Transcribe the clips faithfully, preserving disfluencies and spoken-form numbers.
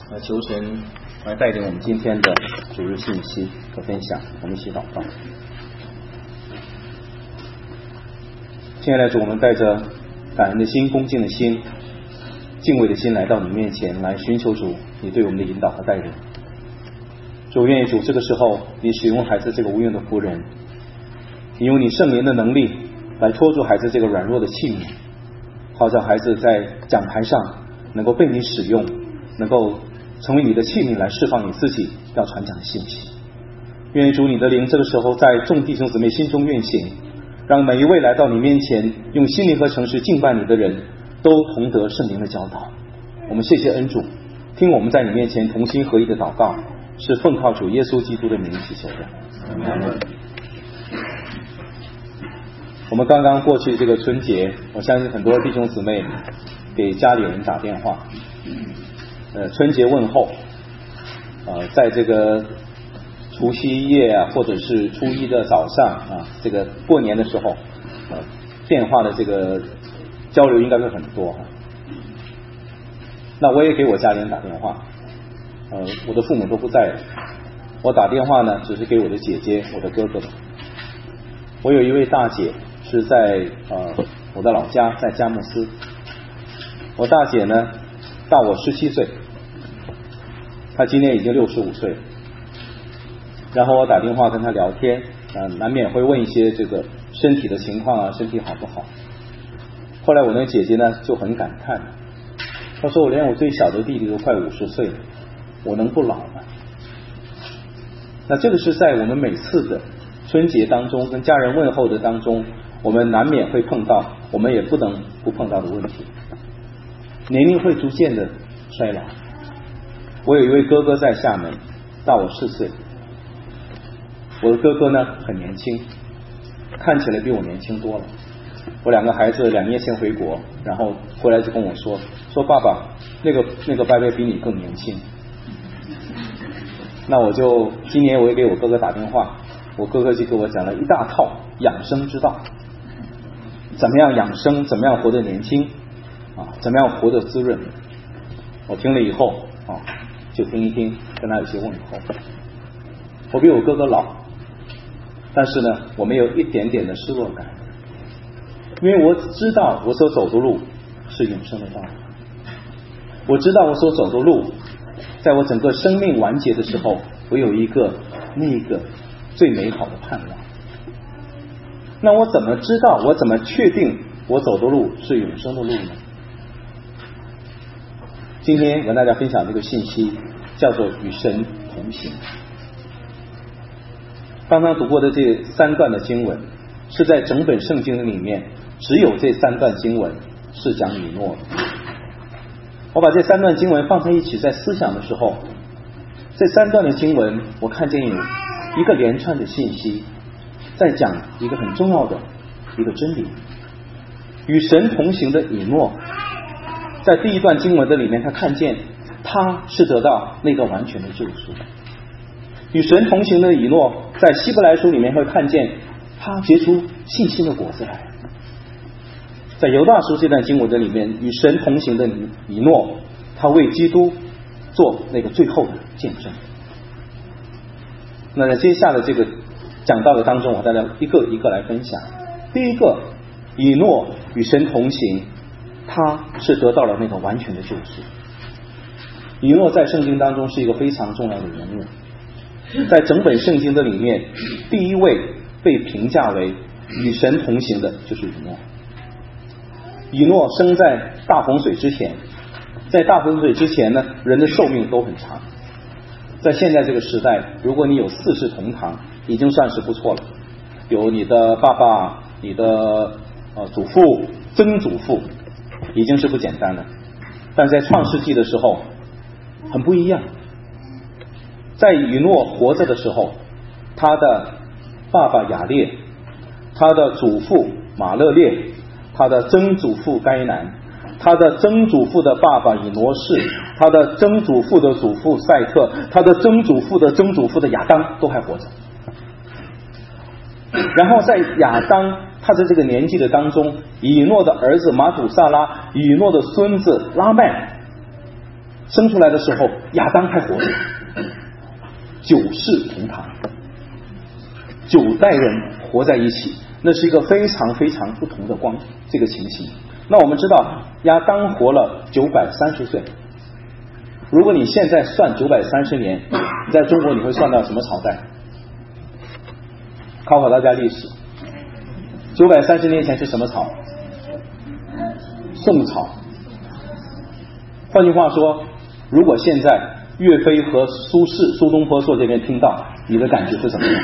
呃，求神来带领我们今天的主日信息和分享，我们一起祷告。亲爱的主，我们带着感恩的心、恭敬的心、敬畏的心来到你面前，来寻求主你对我们的引导和带领。主，愿意主这个时候你使用孩子这个无用的仆人，你用你圣灵的能力来托住孩子这个软弱的器皿，好叫孩子在讲台上能够被你使用，能够成为你的器皿来释放你自己要传讲的信息。愿主你的灵这个时候在众弟兄姊妹心中运行，让每一位来到你面前用心灵和诚实敬拜你的人都同得圣灵的教导。我们谢谢恩主，听我们在你面前同心合一的祷告，是奉靠主耶稣基督的名祈求的。阿们。我们刚刚过去这个春节，我相信很多弟兄姊妹给家里人打电话，呃，春节问候，呃，在这个除夕夜啊，或者是初一的早上啊，这个过年的时候，呃，电话的这个交流应该会很多哈。那我也给我家里人打电话，呃，我的父母都不在了，我打电话呢，只是给我的姐姐、我的哥哥的。我有一位大姐是在呃我的老家，在佳木斯。我大姐呢大我十七岁，她今年已经六十五岁了。然后我打电话跟她聊天，啊，难免会问一些这个身体的情况啊，身体好不好。后来我那个姐姐呢就很感叹，她说我连我最小的弟弟都快五十岁了，我能不老吗？那这个是在我们每次的春节当中跟家人问候的当中，我们难免会碰到，我们也不能不碰到的问题。年龄会逐渐的衰老。我有一位哥哥在厦门，大我四岁。我的哥哥呢很年轻，看起来比我年轻多了。我两个孩子两年前回国，然后回来就跟我说说爸爸，那个那个伯伯比你更年轻。那我就今年我也给我哥哥打电话，我哥哥就给我讲了一大套养生之道，怎么样养生，怎么样活得年轻啊，怎么样活得滋润。我听了以后啊，就听一听，跟他有些问候。我比我哥哥老，但是呢，我没有一点点的失落感，因为我知道我所走的路是永生的道路，我知道我所走的路，在我整个生命完结的时候，我有一个那个最美好的盼望。那我怎么知道，我怎么确定我走的路是永生的路呢？今天跟大家分享这个信息叫做与神同行。刚刚读过的这三段的经文是在整本圣经里面只有这三段经文是讲以诺的。我把这三段经文放在一起在思想的时候，这三段的经文我看见有一个连串的信息在讲一个很重要的一个真理。与神同行的以诺，在第一段经文的里面，他看见他是得到那个完全的救赎。与神同行的以诺，在希伯来书里面会看见他结出信心的果子来。在犹大书这段经文的里面，与神同行的以诺，他为基督做那个最后的见证。那在接下来这个讲道的当中，我大家一个一个来分享。第一个，以诺与神同行，他是得到了那个完全的救赎。以诺在圣经当中是一个非常重要的人物，在整本圣经的里面，第一位被评价为与神同行的就是以诺。以诺生在大洪水之前，在大洪水之前呢，人的寿命都很长。在现在这个时代，如果你有四世同堂，已经算是不错了。有你的爸爸、你的呃祖父、曾祖父，已经是不简单了。但在创世纪的时候，很不一样。在以诺活着的时候，他的爸爸雅列，他的祖父马勒列，他的曾祖父该南，他的曾祖父的爸爸以挪士，他的曾祖父的祖父赛特，他的曾祖父的曾祖父的亚当都还活着。然后在亚当他的这个年纪的当中，以诺的儿子马土萨拉，以诺的孙子拉麦， 生出来的时候亚当还活着，九世同堂，九代人活在一起，那是一个非常非常不同的光这个情形。那我们知道亚当活了九百三十岁，如果你现在算九百三十年，在中国你会算到什么朝代？考考大家历史，九百三十年前是什么朝？宋朝。换句话说，如果现在岳飞和苏轼、苏东坡坐这边听到，你的感觉是什么样？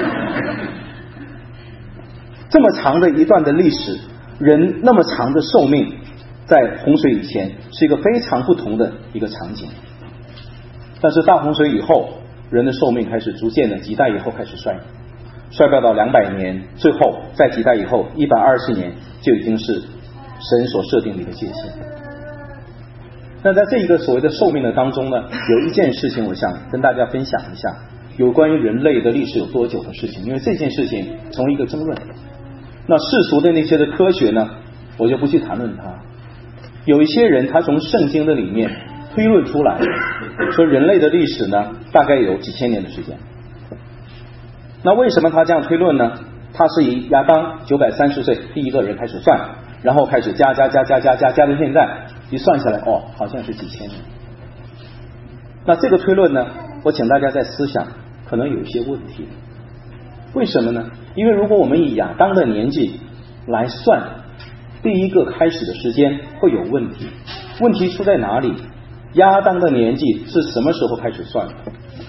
这么长的一段的历史，人那么长的寿命，在洪水以前是一个非常不同的一个场景。但是大洪水以后，人的寿命开始逐渐的几代以后开始衰，衰败到两百年，最后在几代以后一百二十年就已经是神所设定的一个界限。那在这一个所谓的寿命的当中呢，有一件事情我想跟大家分享一下，有关于人类的历史有多久的事情，因为这件事情成为一个争论。那世俗的那些的科学呢，我就不去谈论它。有一些人他从圣经的里面推论出来，说人类的历史呢大概有几千年的时间。那为什么他这样推论呢？他是以亚当九百三十岁第一个人开始算，然后开始加加加加加加加到现在，一算下来，哦，好像是几千年。那这个推论呢，我请大家在思想可能有一些问题。为什么呢？因为如果我们以亚当的年纪来算第一个开始的时间，会有问题。问题出在哪里？亚当的年纪是什么时候开始算的？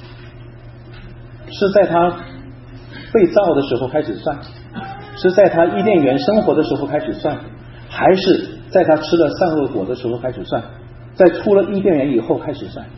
是在他被造的时候开始算？是在他伊甸园生活的时候开始算？还是在他吃了善恶果的时候开始算？在出了伊甸园以后开始算？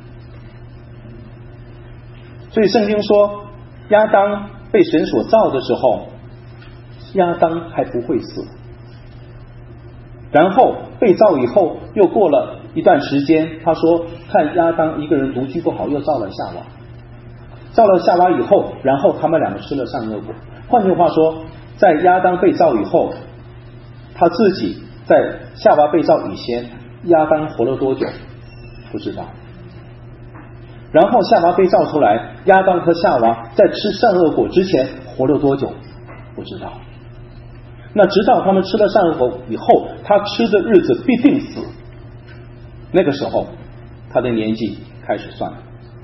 所以圣经说，亚当被神所造的时候，亚当还不会死。然后被造以后，又过了一段时间，他说看亚当一个人独居不好，又造了夏娃。造了夏娃以后，然后他们两个吃了善恶果。换句话说，在亚当被造以后，他自己在夏娃被造以前，亚当活了多久？不知道。然后夏娃被造出来，亚当和夏娃在吃善恶果之前活了多久？不知道。那直到他们吃了善恶果以后，他吃的日子必定死，那个时候他的年纪开始算了。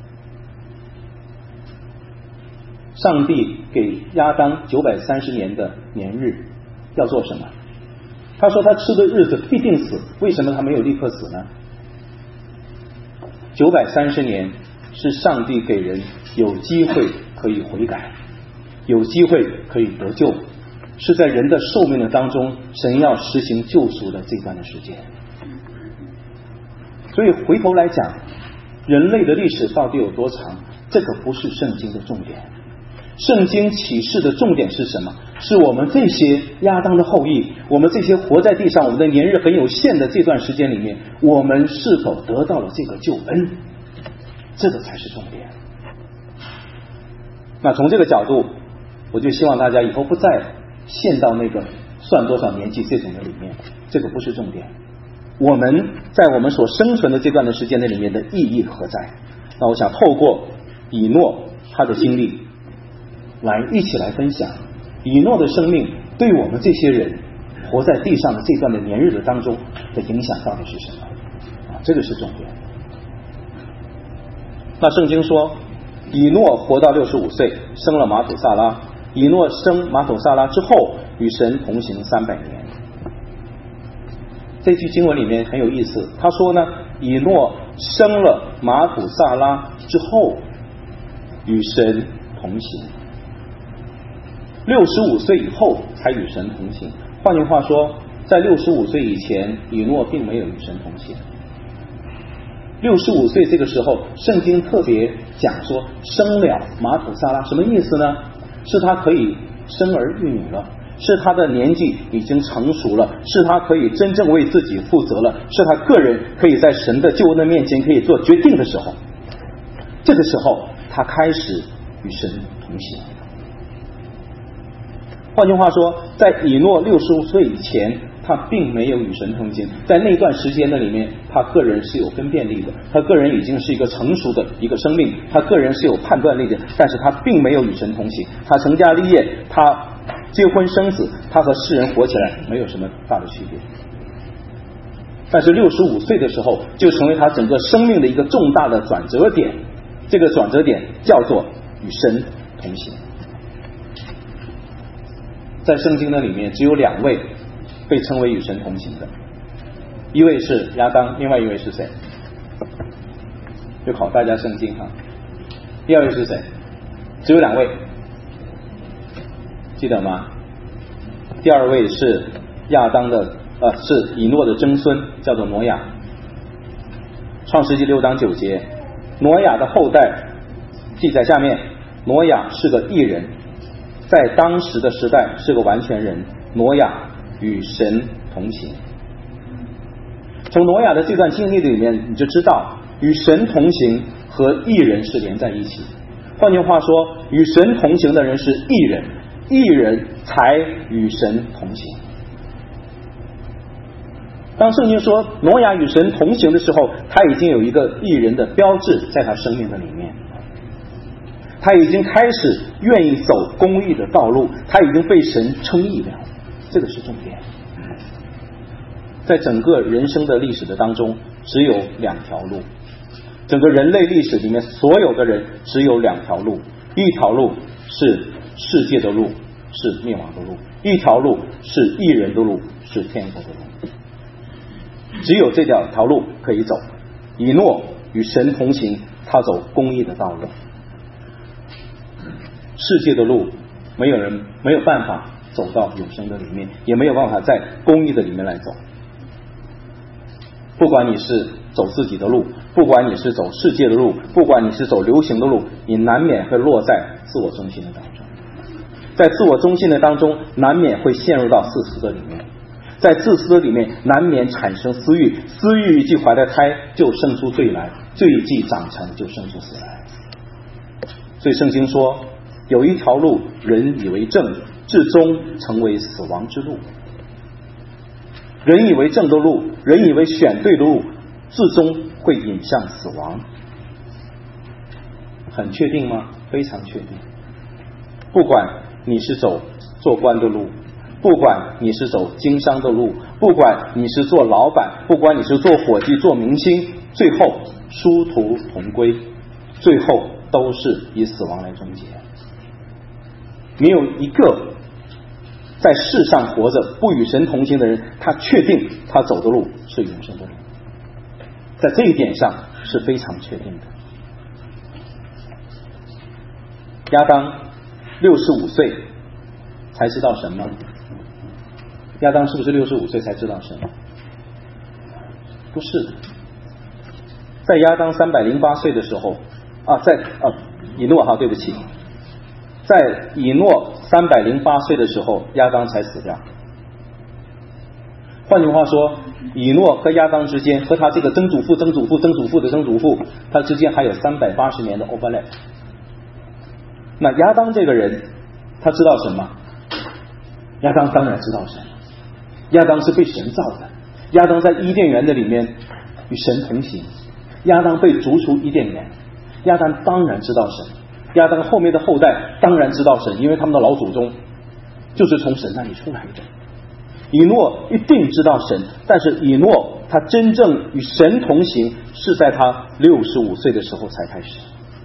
上帝给亚当九百三十年的年日要做什么？他说他吃的日子必定死，为什么他没有立刻死呢？九百三十年是上帝给人有机会可以悔改，有机会可以得救，是在人的寿命的当中，神要实行救赎的这段的时间。所以回头来讲，人类的历史到底有多长，这个不是圣经的重点。圣经启示的重点是什么？是我们这些亚当的后裔，我们这些活在地上，我们的年日很有限的这段时间里面，我们是否得到了这个救恩，这个才是重点。那从这个角度，我就希望大家以后不再陷到那个算多少年纪这种的里面，这个不是重点。我们在我们所生存的这段的时间的里面的意义何在？那我想透过以诺他的经历来一起来分享以诺的生命对我们这些人活在地上的这段的年日的当中的影响到底是什么啊？这个是重点。那圣经说，以诺活到六十五岁，生了马土萨拉。以诺生马土萨拉之后，与神同行三百年。这句经文里面很有意思，他说呢，以诺生了马土萨拉之后，与神同行。六十五岁以后才与神同行。换句话说，在六十五岁以前，以诺并没有与神同行。六十五岁这个时候，圣经特别讲说生了马土萨拉，什么意思呢？是他可以生儿育女了，是他的年纪已经成熟了，是他可以真正为自己负责了，是他个人可以在神的救恩的面前可以做决定的时候。这个时候他开始与神同行。换句话说，在以诺六十五岁以前，他他并没有与神同行。在那段时间的里面，他个人是有分辨力的，他个人已经是一个成熟的一个生命，他个人是有判断力的，但是他并没有与神同行。他成家立业，他结婚生子，他和世人活起来没有什么大的区别。但是六十五岁的时候，就成为他整个生命的一个重大的转折点，这个转折点叫做与神同行。在圣经的里面只有两位被称为与神同行的，一位是亚当，另外一位是谁？就考大家圣经哈。第二位是谁？只有两位，记得吗？第二位是亚当的呃，是以诺的曾孙，叫做挪亚。创世纪六章九节，挪亚的后代记在下面，挪亚是个义人，在当时的时代是个完全人，挪亚与神同行。从挪亚的这段经历里面，你就知道与神同行和义人是连在一起。换句话说，与神同行的人是义人，义人才与神同行。当圣经说挪亚与神同行的时候，他已经有一个义人的标志在他生命的里面，他已经开始愿意走公义的道路，他已经被神称义了，这个是重点。在整个人生的历史的当中，只有两条路，整个人类历史里面所有的人只有两条路，一条路是世界的路，是灭亡的路，一条路是义人的路，是天国的路。只有这条条路可以走。以诺与神同行，他走公义的道路。世界的路没有人没有办法走到永生的里面，也没有办法在公义的里面来走。不管你是走自己的路，不管你是走世界的路，不管你是走流行的路，你难免会落在自我中心的当中。在自我中心的当中，难免会陷入到自私的里面，在自私的里面难免产生私欲，私欲既怀了胎，就生出罪来，罪既长成，就生出死来。所以圣经说，有一条路人以为正，至终成为死亡之路。人以为正的路，人以为选对的路，至终会引向死亡。很确定吗？非常确定。不管你是走做官的路，不管你是走经商的路，不管你是做老板，不管你是做伙计做明星，最后殊途同归，最后都是以死亡来终结。没有一个在世上活着不与神同行的人，他确定他走的路是永生的路，在这一点上是非常确定的。亚当六十五岁才知道神吗？亚当是不是六十五岁才知道神？不是的。在亚当三百零八岁的时候啊，在啊以诺哈，对不起，在以诺三百零八岁的时候，亚当才死掉。换句话说，以诺和亚当之间，和他这个曾祖父、曾祖父、曾祖父的曾祖父，他之间还有三百八十年的 overlap。那亚当这个人，他知道神吗？亚当当然知道神。亚当是被神造的，亚当在伊甸园的里面与神同行，亚当被逐出伊甸园，亚当当然知道神。亚当后面的后代当然知道神，因为他们的老祖宗就是从神那里出来的。以诺一定知道神，但是以诺他真正与神同行是在他六十五岁的时候才开始。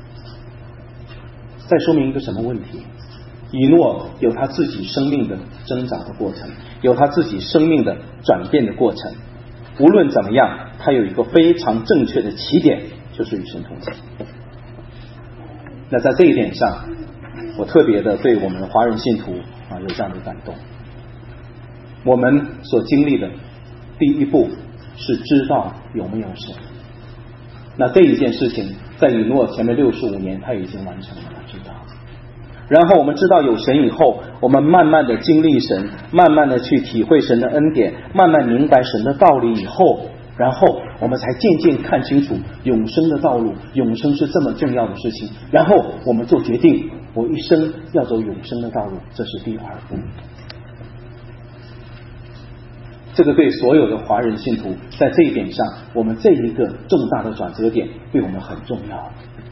再说明一个什么问题？以诺有他自己生命的挣扎的过程，有他自己生命的转变的过程。无论怎么样，他有一个非常正确的起点，就是与神同行。那在这一点上，我特别的对我们的华人信徒啊有这样的感动。我们所经历的第一步是知道有没有神。那这一件事情在以诺前面六十五年他已经完成了，知道。然后我们知道有神以后，我们慢慢的经历神，慢慢的去体会神的恩典，慢慢明白神的道理以后，然后我们才渐渐看清楚永生的道路，永生是这么重要的事情，然后我们做决定，我一生要走永生的道路，这是第二步。 这个对所有的华人信徒，在这一点上，我们这一个重大的转折点对我们很重要。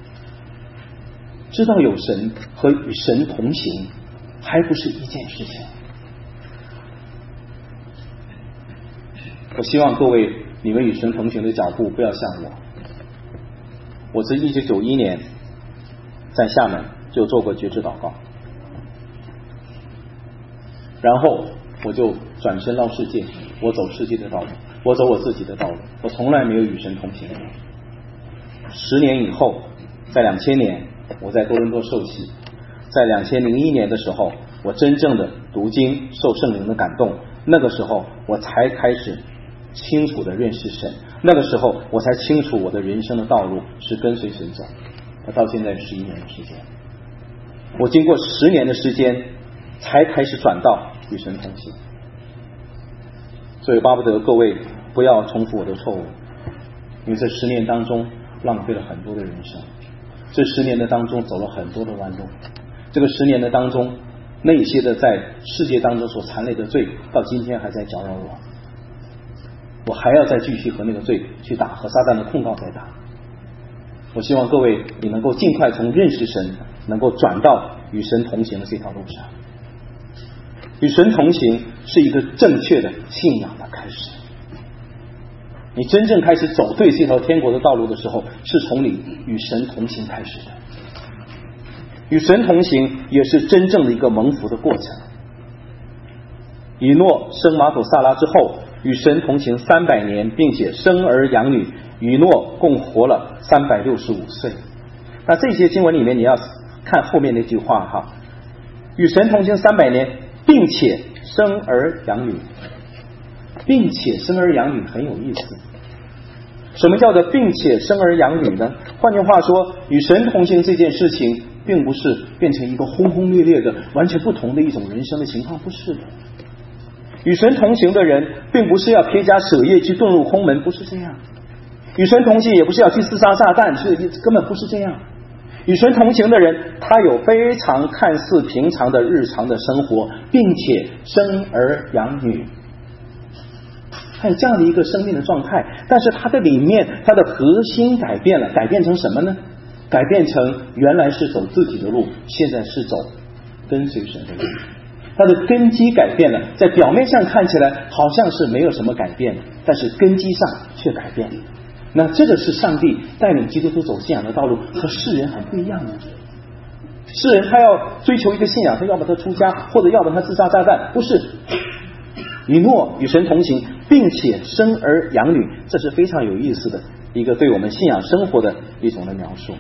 知道有神和与神同行，还不是一件事情。我希望各位，你们与神同行的脚步不要像我。我是一九九一年在厦门就做过觉知祷告，然后我就转身到世界，我走世界的道路，我走我自己的道路，我从来没有与神同行。十年以后，在两千年，我在多伦多受洗，在两千零一年的时候，我真正的读经，受圣灵的感动，那个时候我才开始清楚的认识神，那个时候我才清楚我的人生的道路是跟随神走。到现在十一年的时间，我经过十年的时间才开始转到与神同行。所以巴不得各位不要重复我的错误，因为这十年当中浪费了很多的人生，这十年的当中走了很多的弯路，这个十年的当中，那些的在世界当中所缠累的罪，到今天还在搅扰我，我还要再继续和那个罪去打，和撒旦的控告再打。我希望各位你能够尽快从认识神能够转到与神同行的这条路上。与神同行是一个正确的信仰的开始，你真正开始走对这条天国的道路的时候，是从你与神同行开始的。与神同行也是真正的一个蒙福的过程。以诺生马土萨拉之后，与神同行三百年，并且生儿养女，以诺共活了三百六十五岁。那这些经文里面，你要看后面那句话哈，与神同行三百年，并且生儿养女，并且生儿养女很有意思。什么叫做并且生儿养女呢？换句话说，与神同行这件事情并不是变成一个轰轰烈烈的完全不同的一种人生的情况，不是的。与神同行的人并不是要撇家舍业去遁入空门，不是这样。与神同行也不是要去厮杀炸弹，是根本不是这样。与神同行的人，他有非常看似平常的日常的生活，并且生儿养女，他有这样的一个生命的状态。但是他的里面，他的核心改变了，改变成什么呢？改变成原来是走自己的路，现在是走跟随神的路。他的根基改变了，在表面上看起来好像是没有什么改变，但是根基上却改变了。那这个是上帝带领基督徒走信仰的道路，和世人很不一样的。世人他要追求一个信仰，他要不他出家，或者要不他自杀炸弹，不是。以诺与神同行，并且生儿养女，这是非常有意思的一个对我们信仰生活的一种的描述。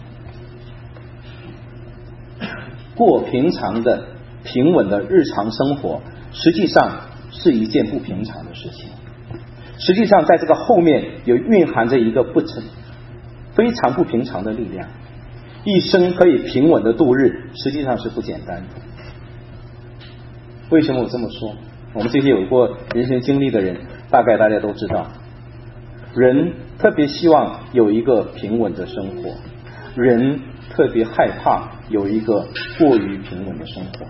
过平常的平稳的日常生活，实际上是一件不平常的事情。实际上在这个后面有蕴含着一个不成非常不平常的力量，一生可以平稳的度日，实际上是不简单的。为什么我这么说？我们这些有过人生经历的人，大概大家都知道，人特别希望有一个平稳的生活，人特别害怕有一个过于平稳的生活。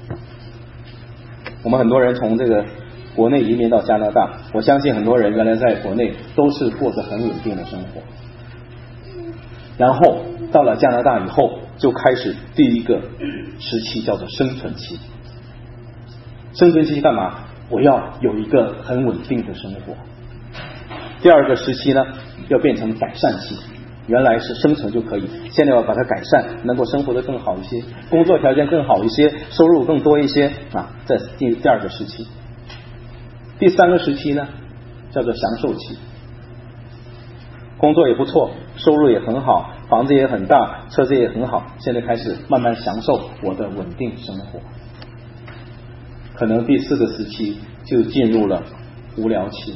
我们很多人从这个国内移民到加拿大，我相信很多人原来在国内都是过着很稳定的生活，然后到了加拿大以后，就开始第一个时期叫做生存期。生存期干嘛？我要有一个很稳定的生活。第二个时期呢，要变成改善期。原来是生存就可以，现在要把它改善，能够生活得更好一些，工作条件更好一些，收入更多一些啊，这是第第二个时期。第三个时期呢，叫做享受期。工作也不错，收入也很好，房子也很大，车子也很好，现在开始慢慢享受我的稳定生活。可能第四个时期就进入了无聊期。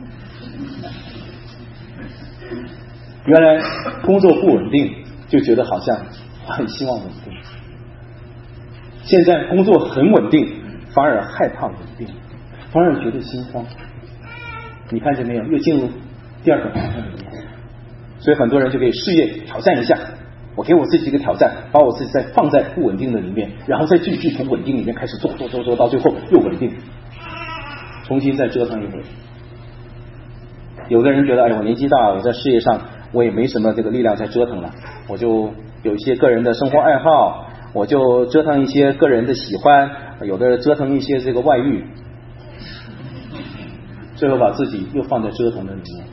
原来工作不稳定，就觉得好像我很希望稳定。现在工作很稳定，反而害怕稳定，反而觉得心慌。你看见没有？又进入第二个环境里面。所以很多人就可以事业挑战一下，我给我自己一个挑战，把我自己再放在不稳定的里面，然后再继续从稳定里面开始做做做做，到最后又稳定。 重新再折腾一回。有的人觉得，哎，我年纪大，我在事业上我也没什么这个力量再折腾了，我就有一些个人的生活爱好，我就折腾一些个人的喜欢，有的折腾一些这个外遇，最后把自己又放在折腾的里面。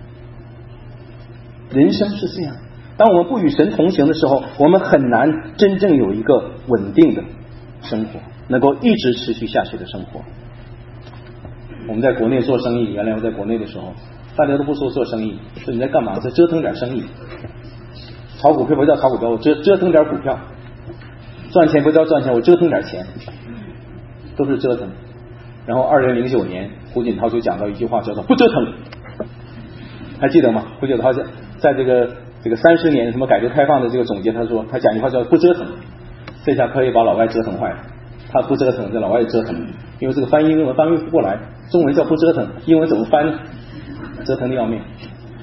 人生是这样，当我们不与神同行的时候，我们很难真正有一个稳定的生活，能够一直持续下去的生活。我们在国内做生意，原来我在国内的时候，大家都不说做生意，说你在干嘛，在折腾点生意。炒股票不叫炒股票，我折折腾点股票；赚钱不叫赚钱，我折腾点钱，都是折腾。然后二零零九年，胡锦涛就讲到一句话，叫做不折腾，还记得吗？胡锦涛在这个这个三十年什么改革开放的这个总结，他说他讲一句话叫不折腾，这下可以把老外折腾坏了。他不折腾，这老外折腾，因为这个翻译英文翻译不过来，中文叫不折腾，英文怎么翻？折腾的要命。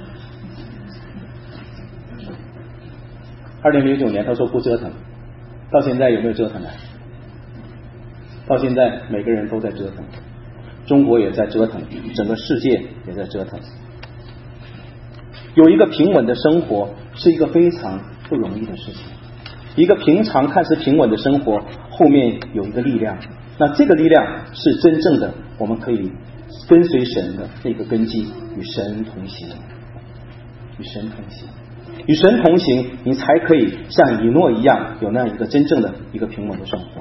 二零零九年他说不折腾，到现在有没有折腾呢？到现在每个人都在折腾，中国也在折腾，整个世界也在折腾。有一个平稳的生活是一个非常不容易的事情，一个平常看似平稳的生活后面有一个力量，那这个力量是真正的我们可以跟随神的那个根基，与神同行，与神同行，与神同行，你才可以像以诺一样有那样一个真正的一个平稳的生活。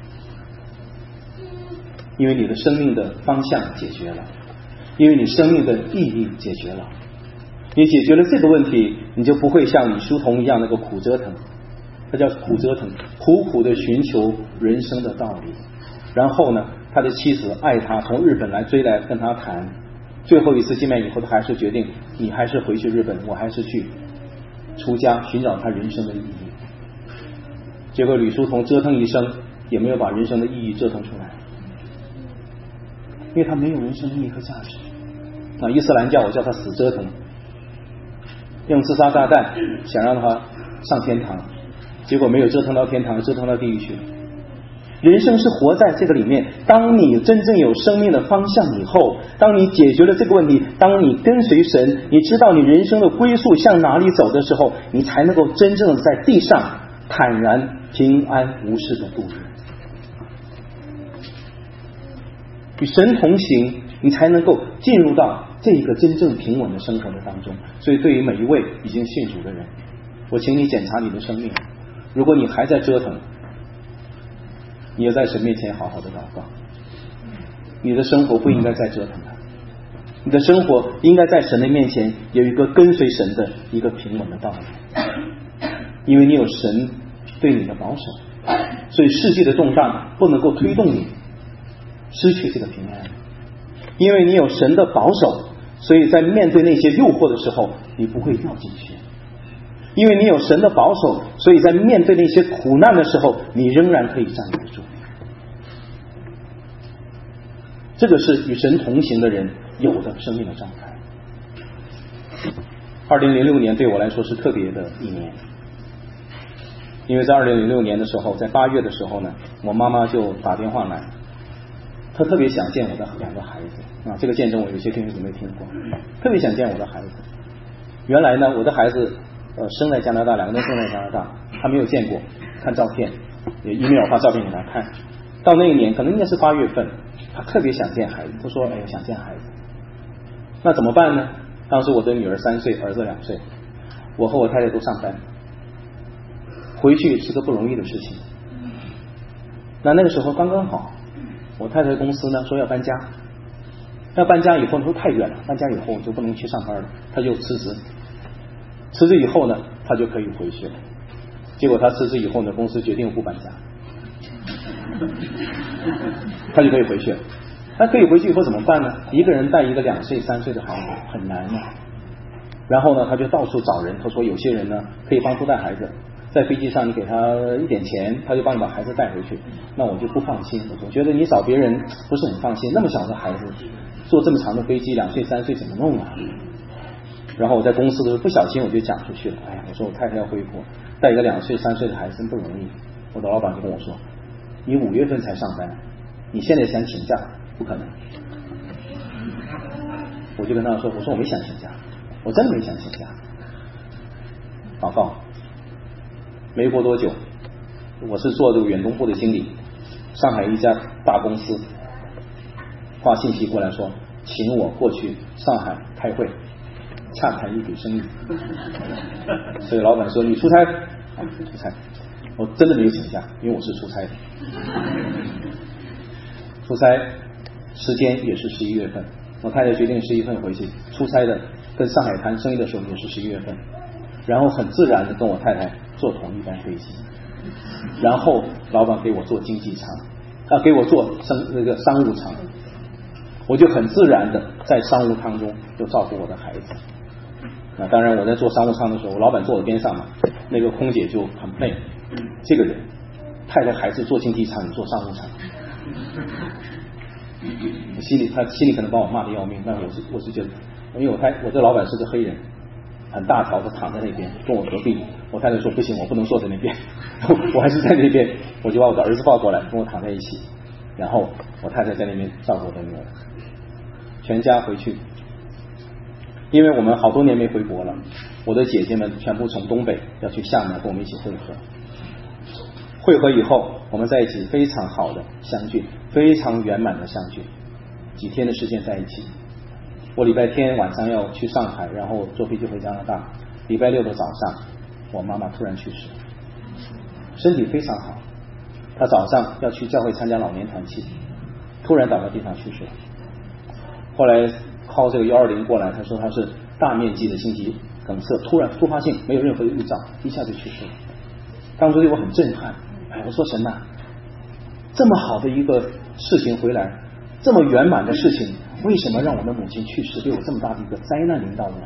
因为你的生命的方向解决了，因为你生命的意义解决了，你解决了这个问题，你就不会像李叔同一样那个苦折腾，他叫苦折腾，苦苦的寻求人生的道理。然后呢，他的妻子爱他，从日本来追来跟他谈，最后一次见面以后，他还是决定，你还是回去日本，我还是去出家寻找他人生的意义。结果吕叔同折腾一生，也没有把人生的意义折腾出来，因为他没有人生意义和价值。那伊斯兰教我叫他死折腾，用自杀炸弹想让他上天堂，结果没有折腾到天堂，折腾到地狱去了。人生是活在这个里面，当你真正有生命的方向以后，当你解决了这个问题，当你跟随神，你知道你人生的归宿向哪里走的时候，你才能够真正的在地上坦然平安无事的度日。与神同行，你才能够进入到这个真正平稳的生活的当中。所以对于每一位已经信主的人，我请你检查你的生命，如果你还在折腾，你要在神面前好好的祷告，你的生活不应该再折腾了，你的生活应该在神的面前有一个跟随神的一个平稳的道路，因为你有神对你的保守，所以世界的动荡不能够推动你失去这个平安，因为你有神的保守，所以在面对那些诱惑的时候你不会掉进去，因为你有神的保守，所以在面对那些苦难的时候你仍然可以站得住。这个是与神同行的人有的生命的状态。二零零六年对我来说是特别的一年，因为在二零零六年的时候，在八月的时候呢，我妈妈就打电话来，她特别想见我的两个孩子啊，这个见证我有些听众没听过，特别想见我的孩子。原来呢，我的孩子呃生在加拿大，两个人生在加拿大，他没有见过，看照片，也 email 发照片给他看。到那一年，可能应该是八月份，他特别想见孩子，他说：“哎，想见孩子。”那怎么办呢？当时我的女儿三岁，儿子两岁，我和我太太都上班，回去是个不容易的事情。那那个时候刚刚好，我太太公司呢说要搬家，要搬家以后说太远了，搬家以后就不能去上班了，他就辞职。辞职以后呢，他就可以回去了。结果他辞职以后呢，公司决定不搬家。他就可以回去了。他可以回去以后怎么办呢？一个人带一个两岁三岁的孩子很难啊。然后呢，他就到处找人，他说有些人呢可以帮助带孩子，在飞机上你给他一点钱，他就帮你把孩子带回去。那我就不放心，我觉得你找别人不是很放心，那么小的孩子坐这么长的飞机，两岁三岁怎么弄啊？然后我在公司的时候不小心我就讲出去了，哎呀，我说我太太要回国，带一个两岁三岁的孩子真不容易。我的老板就跟我说，你五月份才上班，你现在想请假不可能。 我就跟他说，我说我没想请假，我真的没想请假。报告，没过多久，我是做这个远东部的经理，上海一家大公司发信息过来说，请我过去上海开会，洽谈一笔生意。所以老板说你出差，啊、出差，我真的没有请假，因为我是出差的。出差时间也是十一月份，我太太决定十一月份回去出差的，跟上海谈生意的时候也是十一月份，然后很自然的跟我太太坐同一班飞机，然后老板给我做经济舱，啊，给我做商那个商务舱，我就很自然的在商务舱中就照顾我的孩子。那当然我在做商务舱的时候，老板坐我边上嘛，那个空姐就很累，这个人太太孩子坐经济舱，你坐商务舱。心里他心里可能把我骂得要命，但我是我是觉得，因为我太我这老板是个黑人，很大条的躺在那边跟我隔壁，我太太说不行，我不能坐在那边，我还是在那边，我就把我的儿子抱过来跟我躺在一起，然后我太太在那边照顾我的女儿，全家回去，因为我们好多年没回国了，我的姐姐们全部从东北要去厦门跟我们一起会合。会合以后，我们在一起非常好的相聚，非常圆满的相聚，几天的时间在一起。我礼拜天晚上要去上海，然后坐飞机回加拿大。礼拜六的早上，我妈妈突然去世，身体非常好。她早上要去教会参加老年团契，突然倒在地上去世了。后来靠这个幺二零过来，她说她是大面积的心肌梗塞，突然突发性，没有任何的预兆，一下就去世了。当时对我很震撼。哎，我说神呐，这么好的一个事情回来，这么圆满的事情，为什么让我的母亲去世，给我这么大的一个灾难临到我呢？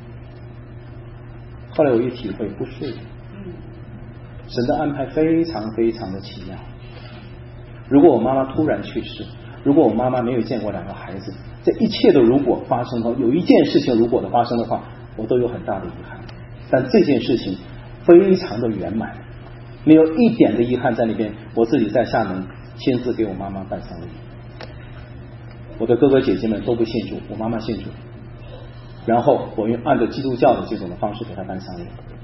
后来我一体会，不是，神的安排非常非常的奇妙。如果我妈妈突然去世，如果我妈妈没有见过两个孩子，这一切的如果发生后，有一件事情如果的发生的话，我都有很大的遗憾。但这件事情非常的圆满，没有一点的遗憾在那边。我自己在厦门亲自给我妈妈办丧礼，我的哥哥姐姐们都不信主，我妈妈信主，然后我用按照基督教的这种的方式给她办丧礼，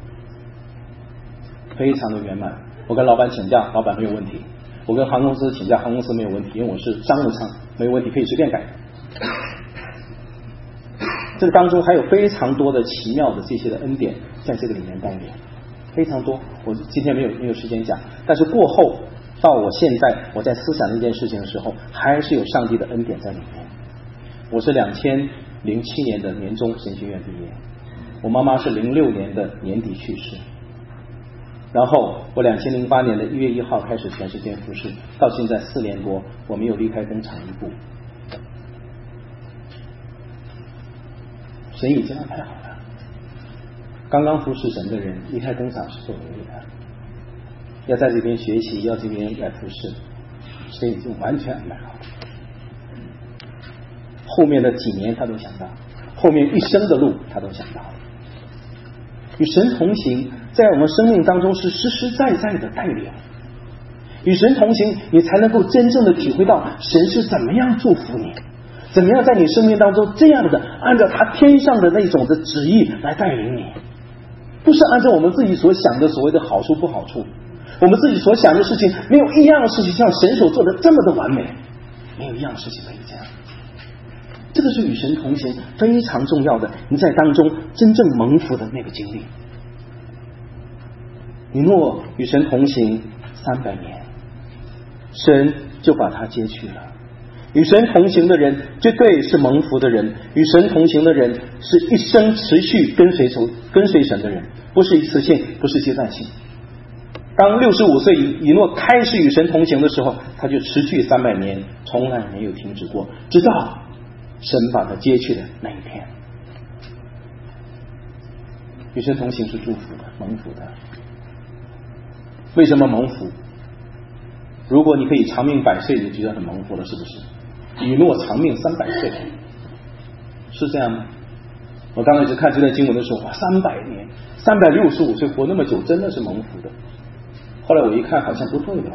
非常的圆满。我跟老板请假，老板没有问题；我跟航空公司请假，航空公司没有问题，因为我是商务舱，没有问题，可以随便改。这个当中还有非常多的奇妙的这些的恩典在这个里面带领，非常多，我今天没有没有时间讲，但是过后到我现在我在思想这件事情的时候，还是有上帝的恩典在里面。我是两千零七年的年中神学院毕业，我妈妈是零六年的年底去世，然后我两千零八年的一月一号开始全世界服侍，到现在四年多，我没有离开工厂一步。神已经安排好了，刚刚服侍神的人离开工厂是不容易的，要在这边学习，要这边来服侍，神已经完全安排好了。后面的几年他都想到，后面一生的路他都想到了。与神同行，在我们生命当中是实实在在的带领。与神同行，你才能够真正的体会到神是怎么样祝福你，怎么样在你生命当中这样的按照他天上的那种的旨意来带领你，不是按照我们自己所想的所谓的好处不好处，我们自己所想的事情，没有一样事情像神所做的这么的完美，没有一样事情可以这样。这个是与神同行非常重要的，你在当中真正蒙福的那个经历。以诺与神同行三百年，神就把他接去了。与神同行的人绝对是蒙福的人，与神同行的人是一生持续跟随神跟随神的人，不是一次性，不是阶段性。当六十五岁以诺开始与神同行的时候，他就持续三百年，从来没有停止过，直到神把他接去的那一天。与神同行是祝福的，蒙福的。为什么蒙福？如果你可以长命百岁，你就觉得很蒙福了，是不是？以诺长命三百岁，是这样吗？我刚开始看这段经文的时候，哇，三百年，三百六十五岁活那么久，真的是蒙福的。后来我一看，好像不对了。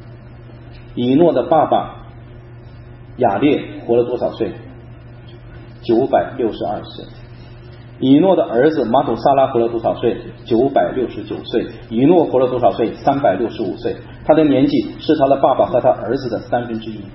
以诺的爸爸雅列活了多少岁？ 九百六十二岁。以诺的儿子马土沙拉活了多少岁？九百六十九岁。以诺活了多少岁？三百六十五岁。他的年纪是他的爸爸和他儿子的三分之一。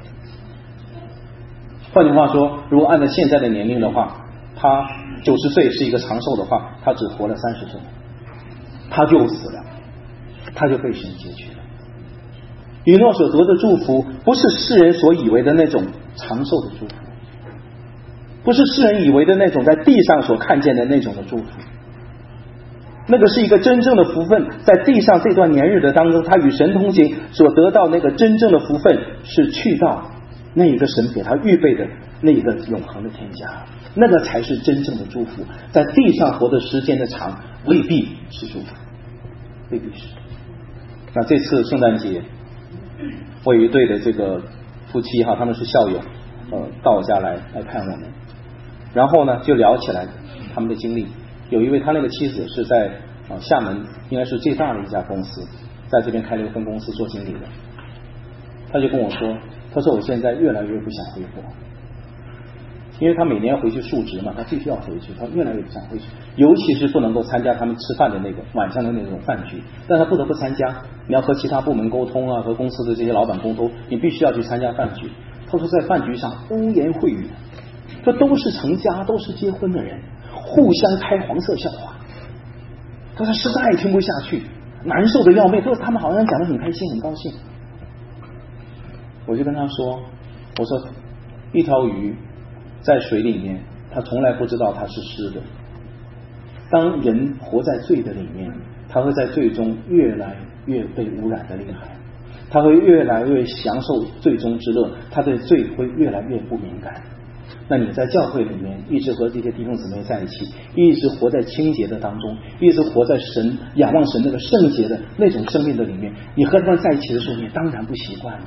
换句话说，如果按照现在的年龄的话，他九十岁是一个长寿的话，他只活了三十岁，他就死了，他就被神接去了。以诺所得的祝福不是世人所以为的那种长寿的祝福，不是世人以为的那种在地上所看见的那种的祝福，那个是一个真正的福分。在地上这段年日的当中，他与神同行所得到那个真正的福分，是去到那一个神给他预备的那一个永恒的天家，那个才是真正的祝福。在地上活的时间的长未必是祝福，未必是。那这次圣诞节，我有一对的这个夫妻哈，他们是校友，呃，到我家来来看我们，然后呢就聊起来他们的经历。有一位他那个妻子是在啊厦门，应该是最大的一家公司，在这边开了一个分公司做经理的。他就跟我说，他说我现在越来越不想回国，因为他每年要回去述职嘛，他必须要回去，他越来越不想回去，尤其是不能够参加他们吃饭的那个晚上的那种饭局，但他不得不参加。你要和其他部门沟通啊，和公司的这些老板沟通，你必须要去参加饭局。他说在饭局上污言秽语，这都是成家都是结婚的人，互相开黄色笑话，他说实在听不下去，难受的要命。他说他们好像讲得很开心很高兴。我就跟他说，我说一条鱼在水里面，他从来不知道它是湿的。当人活在罪的里面，他会在罪中越来越被污染的厉害，他会越来越享受罪中之乐，他对罪会越来越不敏感。那你在教会里面一直和这些弟兄姊妹在一起，一直活在清洁的当中，一直活在神仰望神那个圣洁的那种生命的里面，你和他们在一起的时候，你当然不习惯了，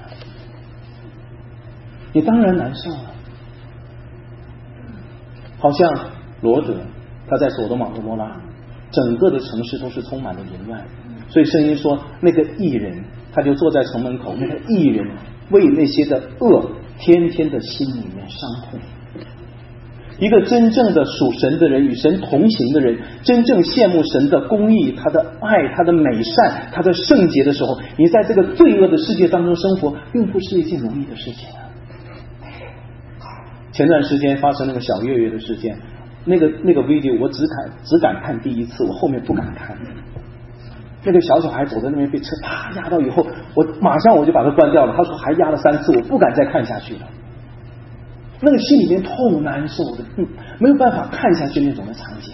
你当然难受了。好像罗德他在索多玛和摩拉，整个的城市都是充满了淫乱，所以圣经说那个义人他就坐在城门口，那个义人为那些的恶天天的心里面伤痛。一个真正的属神的人，与神同行的人，真正羡慕神的公义，他的爱，他的美善，他的圣洁的时候，你在这个罪恶的世界当中生活并不是一件容易的事情啊。前段时间发生那个小月月的事件，那个那个 video 我只敢只敢看第一次，我后面不敢看。那个小小孩走在那边被车啪压到以后，我马上我就把它关掉了。他说还压了三次，我不敢再看下去了。那个心里面痛难受的，嗯，没有办法看下去那种的场景。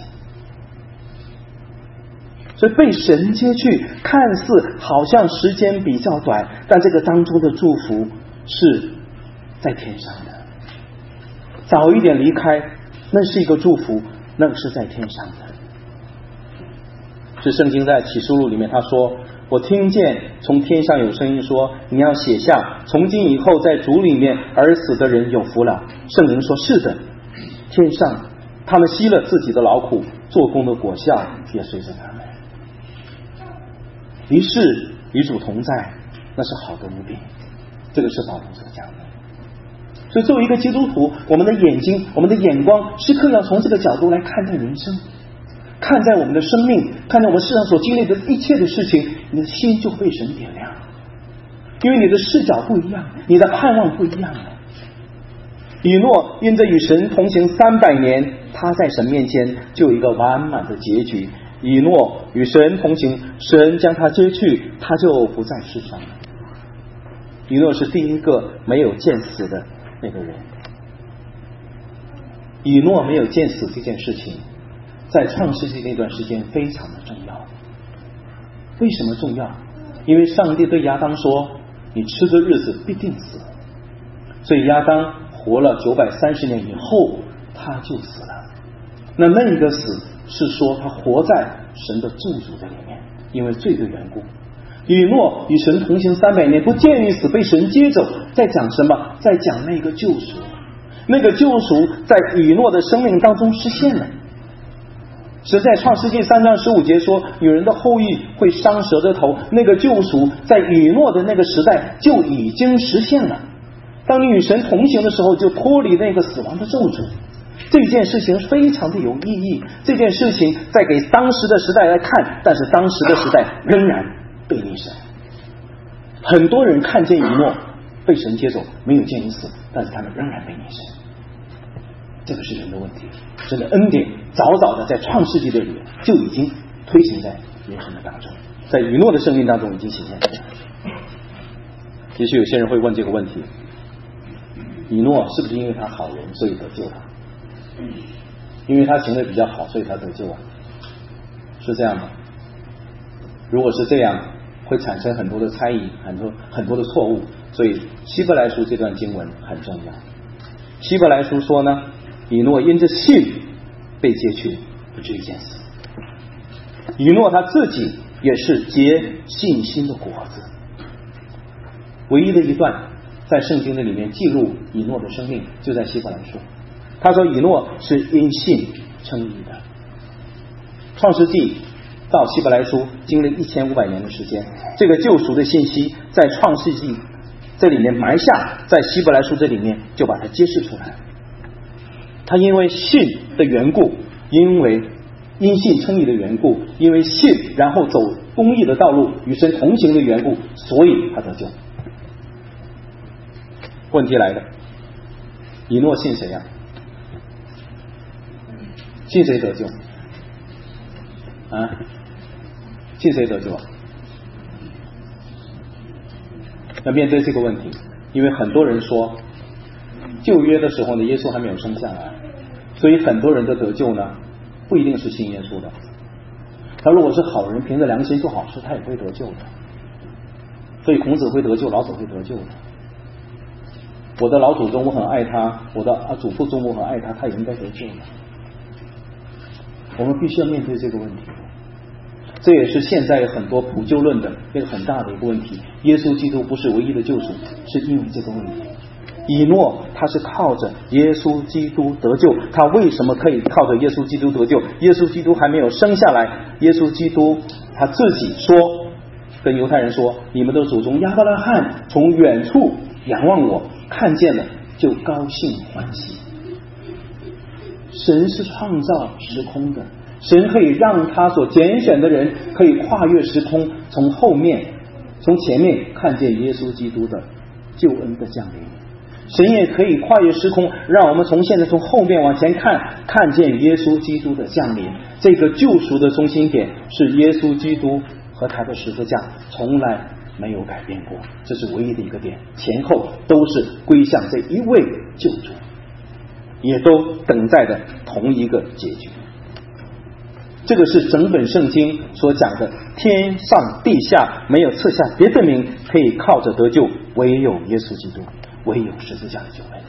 所以被神接去，看似好像时间比较短，但这个当中的祝福是在天上的。早一点离开，那是一个祝福，那是在天上的。是圣经在启示录里面他说，我听见从天上有声音说，你要写下，从今以后在主里面而死的人有福了。圣灵说是的，天上他们息了自己的劳苦，做工的果效也随着他们。于是与主同在，那是好的无比。这个是保罗所讲的。所以作为一个基督徒，我们的眼睛我们的眼光时刻要从这个角度来看待人生，看待我们的生命，看待我们世上所经历的一切的事情，你的心就被神点亮，因为你的视角不一样，你的盼望不一样了。以诺因着与神同行三百年，他在神面前就有一个完满的结局。以诺与神同行，神将他接去，他就不在世上了。以诺是第一个没有见死的那个人。以诺没有见死这件事情，在创世纪那段时间非常的重要。为什么重要？因为上帝对亚当说，你吃的日子必定死。所以亚当活了九百三十年以后，他就死了。那那一个死是说他活在神的咒诅的里面，因为罪的缘故。以诺与神同行三百年，不见于死，被神接走。在讲什么？在讲那个救赎。那个救赎在以诺的生命当中实现了。是在创世纪三章十五节说，女人的后裔会伤蛇的头，那个救赎在以诺的那个时代就已经实现了。当你与神同行的时候，就脱离那个死亡的咒诅。 这件事情非常的有意义，这件事情在给当时的时代来看，但是当时的时代仍然被逆神。很多人看见以诺被神接走，没有见你死，但是他们仍然被逆神。这个是人的问题，神的恩典早早的在创世纪的里就已经推行在人生的当中，在以诺的生命当中已经显现出来。也许有些人会问这个问题，以诺是不是因为他好人所以得救他？因为他行的比较好所以他得救啊？是这样吗？如果是这样，会产生很多的猜疑，很多很多的错误。所以希伯来书这段经文很重要。希伯来书说呢，以诺因着信被接去，不至于见死。以诺他自己也是结信心的果子。唯一的一段在圣经的里面记录以诺的生命，就在希伯来书。他说以诺是因信称义的。创世纪到希伯来书经历一千五百年的时间，这个救赎的信息在创世纪这里面埋下，在希伯来书这里面就把它揭示出来。他因为信的缘故，因为因信称义的缘故，因为信然后走公义的道路，与神同行的缘故，所以他得救。问题来了，以诺信谁呀、啊？信谁得救啊？信谁得救啊？要面对这个问题，因为很多人说旧约的时候呢，耶稣还没有生下来，所以很多人的得救呢不一定是信耶稣的。他如果是好人，凭着良心做好事，他也会得救的。所以孔子会得救，老子会得救的。我的老祖宗我很爱他，我的啊祖父祖母很爱他，他也应该得救的。我们必须要面对这个问题，这也是现在很多普救论的一个很大的一个问题。耶稣基督不是唯一的救赎，是因为这个问题。以诺他是靠着耶稣基督得救，他为什么可以靠着耶稣基督得救？耶稣基督还没有生下来，耶稣基督他自己说，跟犹太人说，你们的祖宗亚伯拉罕从远处仰望我，看见了就高兴欢喜。神是创造时空的，神可以让他所拣选的人可以跨越时空，从后面从前面看见耶稣基督的救恩的降临。神也可以跨越时空，让我们从现在从后面往前看，看见耶稣基督的降临。这个救赎的中心点是耶稣基督和他的十字架，从来没有改变过，这是唯一的一个点，前后都是归向这一位救主，也都等待着同一个结局。这个是整本圣经所讲的，天上地下没有赐下别的名可以靠着得救，唯有耶稣基督，唯有十字架的救恩。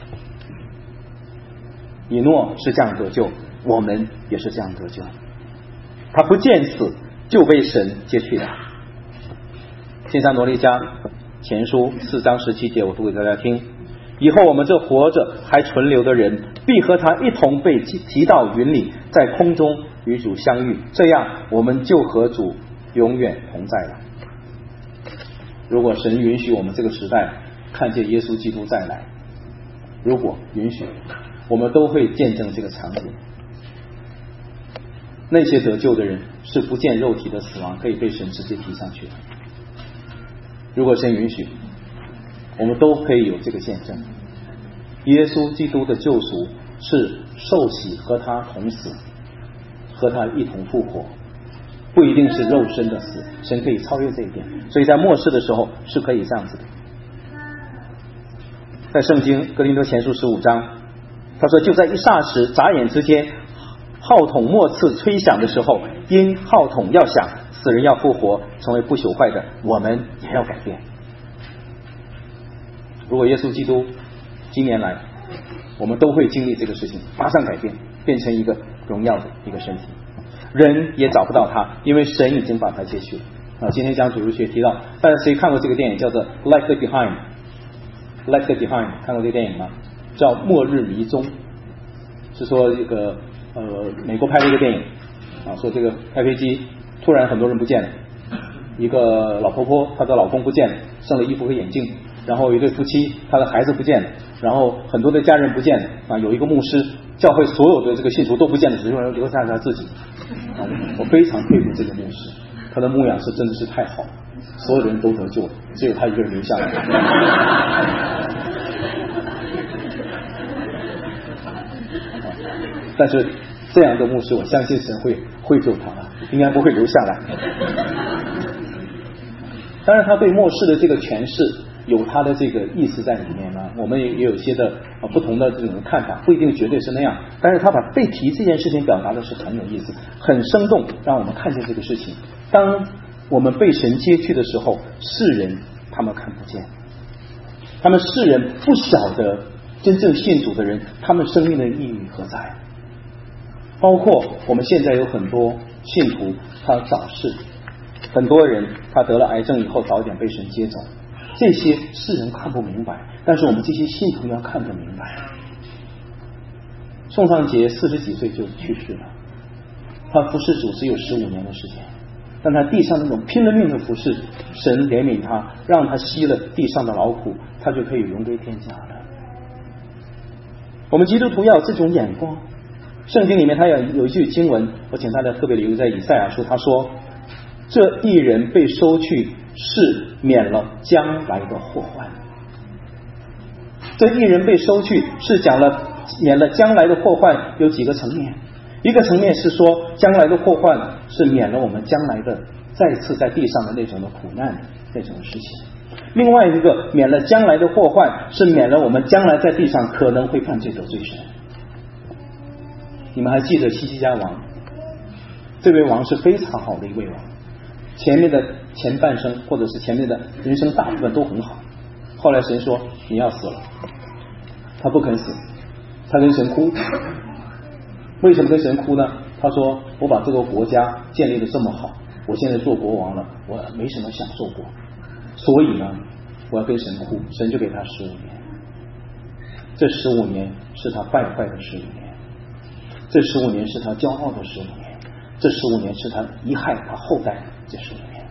以诺是这样得救，我们也是这样得救。他不见死就被神接去了。帖撒罗尼迦前书四章十七节，我读给大家听。以后我们这活着还存留的人，必和他一同被提到云里，在空中与主相遇，这样我们就和主永远同在了。如果神允许我们这个时代看见耶稣基督再来，如果允许，我们都会见证这个场景。那些得救的人是不见肉体的死亡，可以被神直接提上去的。如果神允许，我们都可以有这个见证。耶稣基督的救赎是受洗和他同死，和他一同复活，不一定是肉身的死，神可以超越这一点。所以在末世的时候是可以这样子的。在圣经哥林多前书十五章，他说就在一霎时眨眼之间，号筒末次吹响的时候，因号筒要响，死人要复活，成为不朽坏的，我们也要改变。如果耶稣基督今年来，我们都会经历这个事情，马上改变，变成一个荣耀的一个身体，人也找不到他，因为神已经把他接去了。啊，今天讲主日学提到，大家谁看过这个电影叫做 Left Behind Left Behind 看过这个电影吗？叫末日迷踪，是说这个呃美国拍的一个电影啊，说这个开飞机突然很多人不见了，一个老婆婆她的老公不见了，剩了衣服和眼镜， 然后一对夫妻，他的孩子不见了，然后很多的家人不见了啊，有一个牧师，教会所有的这个信徒都不见了，只有留下他自己啊。我非常佩服这个牧师，他的牧养是真的是太好了，所有的人都得救了，只有他一个人留下来。但是这样的牧师，我相信神会会救他的，应该不会留下来。当然，他对末世的这个诠释有他的这个意思在里面呢，我们也有一些的啊不同的这种看法，不一定绝对是那样。但是他把被提这件事情表达的是很有意思，很生动，让我们看见这个事情。当我们被神接去的时候，世人他们看不见，他们世人不晓得真正信主的人他们生命的意义何在。包括我们现在有很多信徒他早逝，很多人他得了癌症以后早点被神接走，这些世人看不明白，但是我们这些信徒要看得明白。宋尚杰四十几岁就去世了，他服侍主只有十五年的时间，但他地上那种拼了命的服侍，神怜悯他，让他吸了地上的劳苦，他就可以荣归天家了。我们基督徒要有这种眼光。圣经里面他有有一句经文，我请大家特别留意，在以赛亚书，他说这一人被收去是免了将来的祸患。这一人被收去是讲了免了将来的祸患，有几个层面。一个层面是说将来的祸患是免了我们将来的再次在地上的那种的苦难那种事情，另外一个免了将来的祸患是免了我们将来在地上可能会犯罪得罪神。你们还记得希西家王？这位王是非常好的一位王，前面的前半生或者是前面的人生大部分都很好，后来神说你要死了，他不肯死，他跟神哭。为什么跟神哭呢？他说我把这个国家建立的这么好，我现在做国王了，我没什么享受过，所以呢我要跟神哭。神就给他十五年，这十五年是他败坏的十五年，这十五年是他骄傲的十五年，这十五年是他贻害他后代这十五年。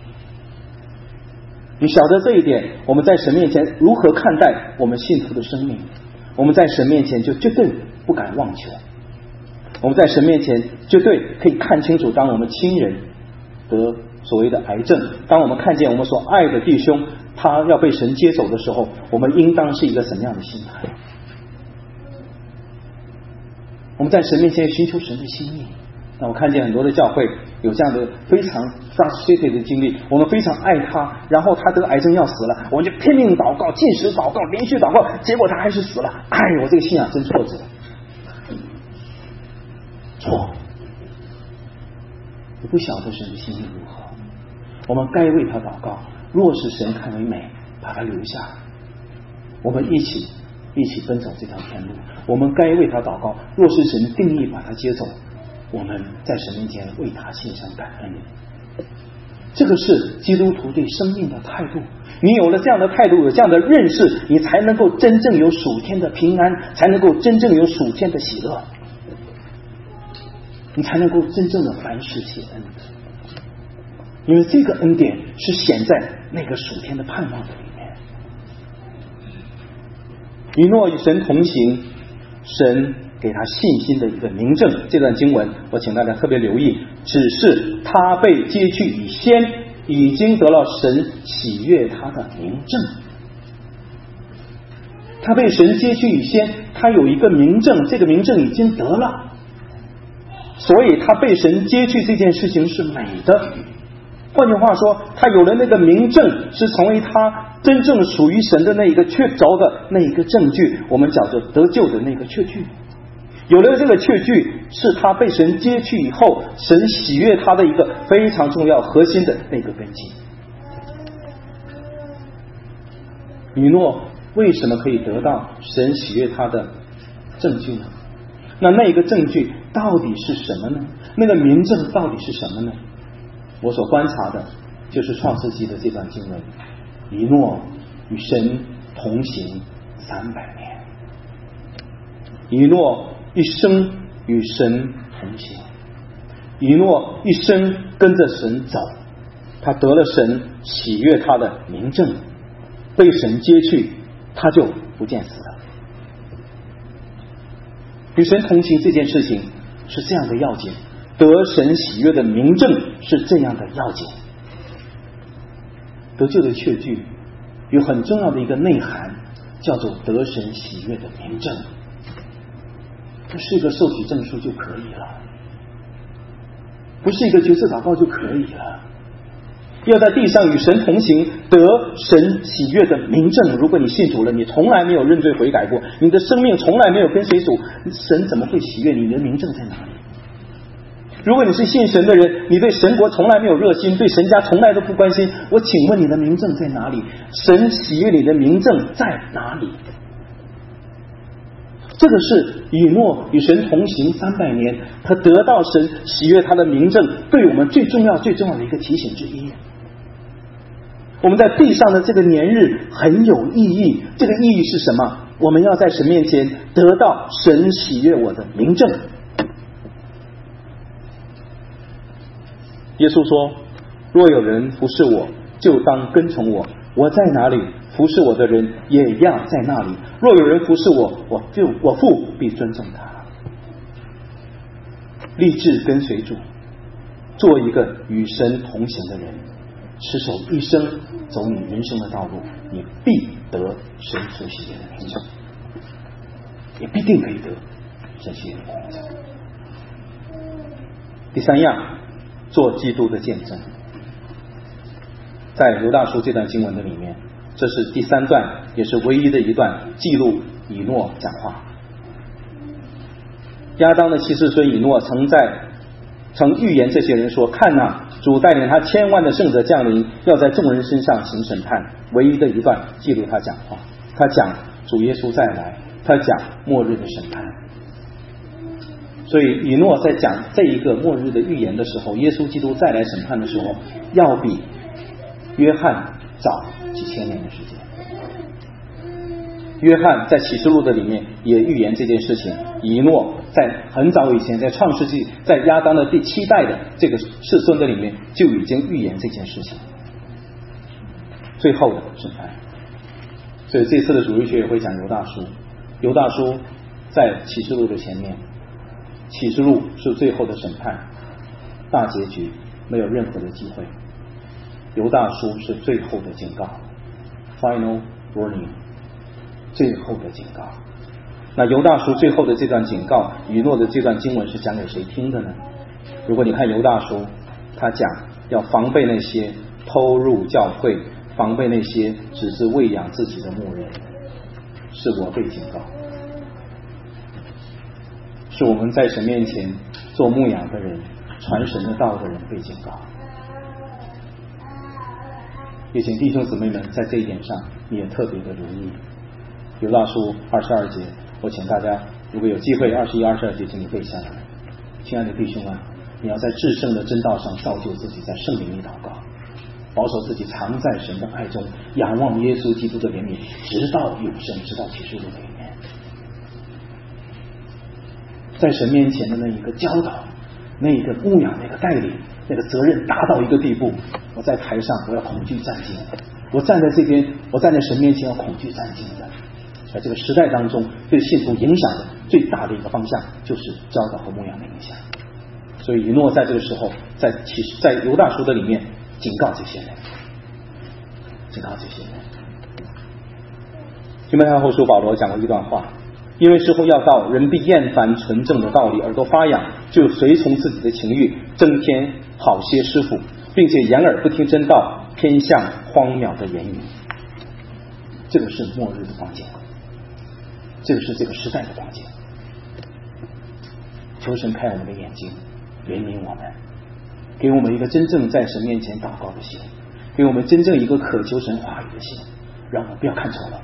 你晓得这一点，我们在神面前如何看待我们信徒的生命，我们在神面前就绝对不敢妄求。我们在神面前绝对可以看清楚，当我们亲人得所谓的癌症，当我们看见我们所爱的弟兄他要被神接走的时候，我们应当是一个什么样的心态？我们在神面前寻求神的心意。那我看见很多的教会有这样的非常 frustrated 的经历，我们非常爱他，然后他得癌症要死了，我们就拼命祷告，禁食祷告，连续祷告，结果他还是死了。哎，我这个信仰真挫折。错，我不晓得神的心意如何，我们该为他祷告，若是神看为美，把他留下，我们一起一起奔走这条天路。我们该为他祷告，若是神定义把他接走，我们在神面前为他献上感恩。这个是基督徒对生命的态度。你有了这样的态度，有这样的认识，你才能够真正有属天的平安，才能够真正有属天的喜乐，你才能够真正的凡事谢恩。因为这个恩典是显在那个属天的盼望的里面。以诺与神同行，神给他信心的一个明证。这段经文我请大家特别留意，只是他被接去以先已经得了神喜悦他的明证。他被神接去以先，他有一个明证，这个明证已经得了，所以他被神接去这件事情是美的。换句话说，他有了那个明证，是成为他真正属于神的那一个确凿的那一个证据，我们叫做得救的那个确据。有了这个确据，是他被神接去以后，神喜悦他的一个非常重要核心的那个根基。以诺为什么可以得到神喜悦他的证据呢？那那个证据到底是什么呢？那个明证到底是什么呢？我所观察的就是创世纪的这段经文，以诺与神同行三百年，以诺一生与神同行，以诺一生跟着神走，他得了神喜悦他的明证。 被神接去，他就不见死了。与神同行这件事情是这样的要紧，得神喜悦的明证是这样的要紧。得救的确据有很重要的一个内涵，叫做得神喜悦的明证，不是一个受洗证书就可以了，不是一个决志祷告就可以了，要在地上与神同行，得神喜悦的明证。如果你信主了，你从来没有认罪悔改过，你的生命从来没有跟随主，神怎么会喜悦你？你的明证在哪里？如果你是信神的人，你对神国从来没有热心，对神家从来都不关心，我请问你的明证在哪里？神喜悦你的明证在哪里？这个是以诺与神同行三百年，他得到神喜悦他的明证，对我们最重要最重要的一个提醒之一。我们在地上的这个年日很有意义，这个意义是什么？我们要在神面前得到神喜悦我的明证。耶稣说，若有人服侍我，就当跟从我，我在哪里，服侍我的人也要在那里。若有人服侍我，我就我父必尊重他。立志跟随主，做一个与神同行的人，持守一生走你人生的道路，你必得神所喜悦的明证，也必定可以得神喜悦的明证。第三样，做基督的见证。在犹大书这段经文的里面，这是第三段，也是唯一的一段记录以诺讲话。亚当的七世孙以诺曾在曾预言这些人说，看哪、啊，主带领他千万的圣者降临，要在众人身上行审判。唯一的一段记录他讲话，他讲主耶稣再来，他讲末日的审判。所以以诺在讲这一个末日的预言的时候，耶稣基督再来审判的时候，要比约翰早几千年的时间。约翰在启示录的里面也预言这件事情，以诺在很早以前，在创世纪，在亚当的第七代的这个世孙的里面就已经预言这件事情，最后的审判。所以这次的主日学也会讲犹大书，犹大书在启示录的前面，启示录是最后的审判大结局，没有任何的机会。犹大书是最后的警告 Final warning， 最后的警告。那犹大书最后的这段警告，以诺的这段经文是讲给谁听的呢？如果你看犹大书，他讲要防备那些偷入教会，防备那些只是喂养自己的牧人，是我被警告，是我们在神面前做牧养的人，传神的道的人被警告。也请弟兄姊妹们在这一点上你也特别的留意。犹大书二十二节，我请大家如果有机会二十一、二十二节请你背下来。亲爱的弟兄啊，你要在至圣的真道上造就自己，在圣灵里祷告，保守自己藏在神的爱中，仰望耶稣基督的怜悯，直到永生，直到启示录的里面。在神面前的那一个教导，那一个牧养，那个带领，那个责任达到一个地步，我在台上我要恐惧战兢，我站在这边，我站在神面前要恐惧战兢的。在这个时代当中，对信徒影响的最大的一个方向就是教导和牧养的影响。所以以诺在这个时候，在其实在犹大书的里面警告这些人，警告这些人。提摩太后书保罗讲过一段话，因为时候要到，人必厌烦纯正的道理，耳朵发痒，就随从自己的情欲，增添好些师傅，并且掩耳不听真道，偏向荒谬的言语。这个是末日的光景，这个是这个时代的光景。求神开我们的眼睛，怜悯我们，给我们一个真正在神面前祷告的心，给我们真正一个渴求神话语的心，让我们不要看错了。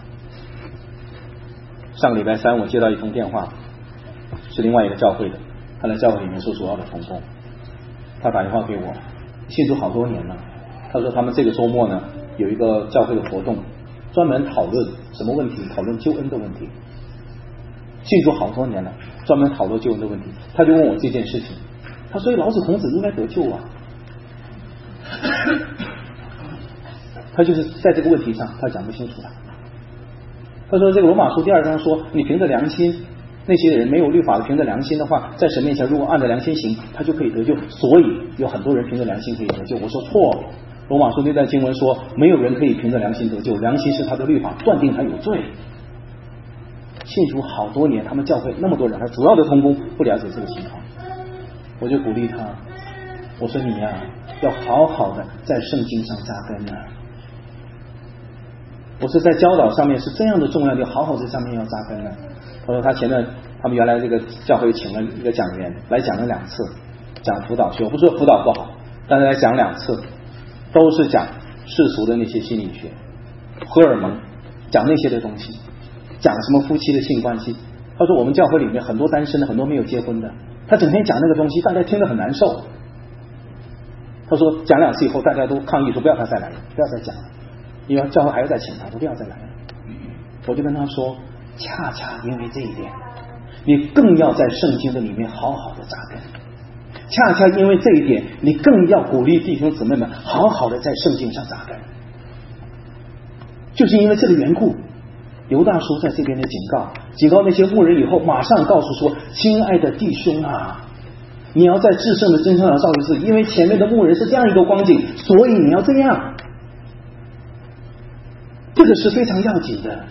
上个礼拜三我接到一通电话，是另外一个教会的，他在教会里面做主要的同工，他打电话给我，信主好多年了，他说他们这个周末呢有一个教会的活动，专门讨论什么问题？讨论救恩的问题。信主好多年了，专门讨论救恩的问题。他就问我这件事情，他说老子童子应该得救啊。 他就是在这个问题上他讲不清楚的。他说这个罗马书第二章说，你凭着良心，那些人没有律法的凭着良心的话，在神面前如果按着良心行，他就可以得救。所以有很多人凭着良心可以得救。我说错了，罗马书那段经文说没有人可以凭着良心得救，良心是他的律法，断定他有罪。信主好多年，他们教会那么多人，他主要的同工不了解这个情况，我就鼓励他，我说你呀、啊，要好好的在圣经上扎根啊。我说在教导上面是这样的重要，就好好在上面要扎根呢。他说他前面他们原来这个教会请了一个讲员来讲了两次，讲辅导学，我不说辅导不好，但是来讲两次，都是讲世俗的那些心理学、荷尔蒙，讲那些的东西，讲什么夫妻的性关系。他说我们教会里面很多单身的，很多没有结婚的，他整天讲那个东西，大家听得很难受。他说讲两次以后，大家都抗议说不要他再来了，不要再讲了，因为教会还要再请他，说不要再来了。我就跟他说，恰恰因为这一点，你更要在圣经的里面好好的扎根。恰恰因为这一点，你更要鼓励弟兄姊妹们好好的在圣经上扎根。就是因为这个缘故，犹大叔在这边的警告，警告那些牧人以后，马上告诉说：亲爱的弟兄啊，你要在至圣的真相上照一次，因为前面的牧人是这样一个光景，所以你要这样。这个是非常要紧的。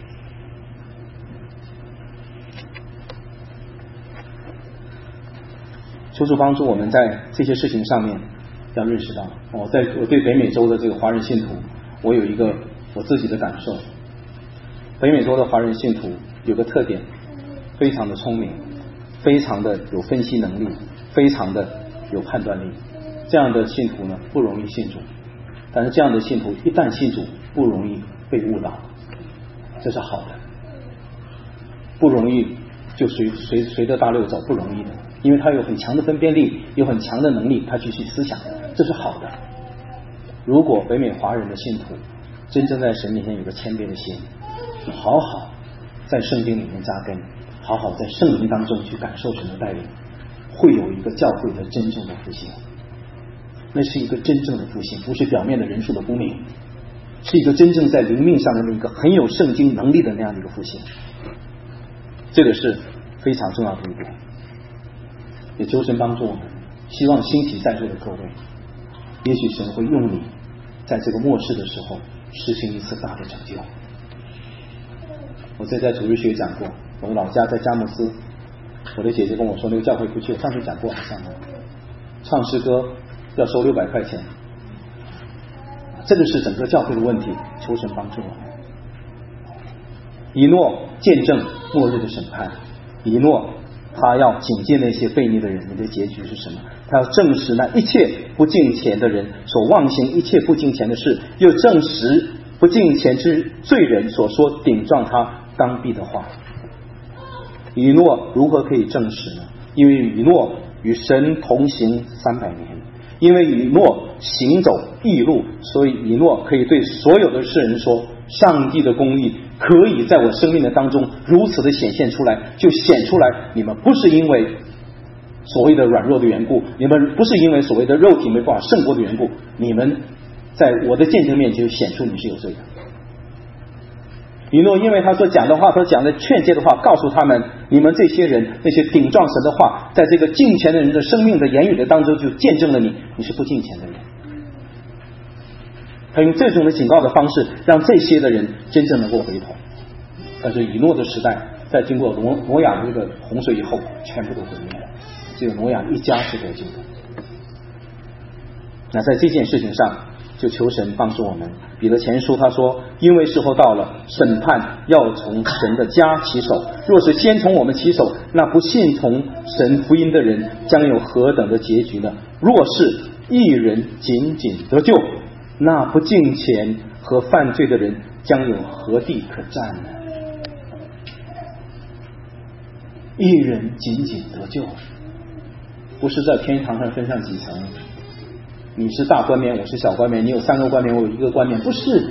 求主帮助我们在这些事情上面要认识到。我在我对北美洲的这个华人信徒，我有一个我自己的感受。北美洲的华人信徒有个特点，非常的聪明，非常的有分析能力，非常的有判断力。这样的信徒呢，不容易信主，但是这样的信徒一旦信主，不容易被误导，这是好的。不容易就随随随着大流走，不容易的，因为他有很强的分辨力，有很强的能力，他去去思想，这是好的。如果北美华人的信徒真正在神面前有个谦卑的心，好好在圣经里面扎根，好好在圣灵当中去感受神的带领，会有一个教会的真正的复兴。那是一个真正的复兴，不是表面的人数的不明，是一个真正在灵命上的那个很有圣经能力的那样的一个复兴。这个是非常重要的一点，也求神帮助我们，希望兴起在座的各位，也许神会用你在这个末世的时候实行一次大的拯救。我在在主日学讲过，我的老家在佳木斯，我的姐姐跟我说那个教会不去，我上次讲过好像唱诗歌要收六百块钱，这个是整个教会的问题，求神帮助我们。以诺见证末日的审判，以诺他要警戒那些悖逆的人，你的结局是什么？他要证实那一切不敬虔的人所妄行一切不敬虔的事，又证实不敬虔之罪人所说顶撞他当毙的话。以诺如何可以证实呢？因为以诺与神同行三百年，因为以诺行走义路，所以以诺可以对所有的世人说，上帝的公义可以在我生命的当中如此的显现出来，就显出来，你们不是因为所谓的软弱的缘故，你们不是因为所谓的肉体没办法胜过的缘故，你们在我的见证面前就显出你是有罪的。以诺因为他所讲的话，他讲的劝诫的话，告诉他们，你们这些人那些顶撞神的话，在这个敬虔的人的生命的言语的当中就见证了你你是不敬虔的人。他用这种的警告的方式，让这些的人真正能够回头。但是以诺的时代，在经过挪挪亚的这个洪水以后，全部都毁灭了，只有挪亚一家是得救的。那在这件事情上，就求神帮助我们。彼得前书他说，因为时候到了，审判要从神的家起手，若是先从我们起手，那不信从神福音的人将有何等的结局呢？若是一人仅仅得救，那不敬虔和犯罪的人将有何地可站呢？一人仅仅得救，不是在天堂上分上几层，你是大冠冕，我是小冠冕，你有三个冠冕，我有一个冠冕，不是。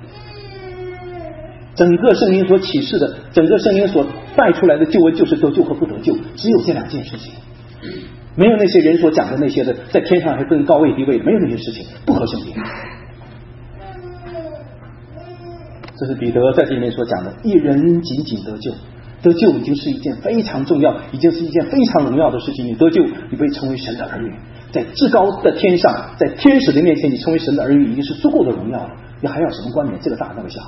整个圣经所启示的，整个圣经所带出来的救恩就是得救和不得救，只有这两件事情，没有那些人所讲的那些的在天上还分高位低位，没有那些事情，不合圣经。 这是彼得在这里面所讲的，一人仅仅得救。得救已经是一件非常重要，已经是一件非常荣耀的事情。你得救，你被称为神的儿女，在至高的天上，在天使的面前，你成为神的儿女已经是足够的荣耀了。你还要什么冠冕？这个大那个小，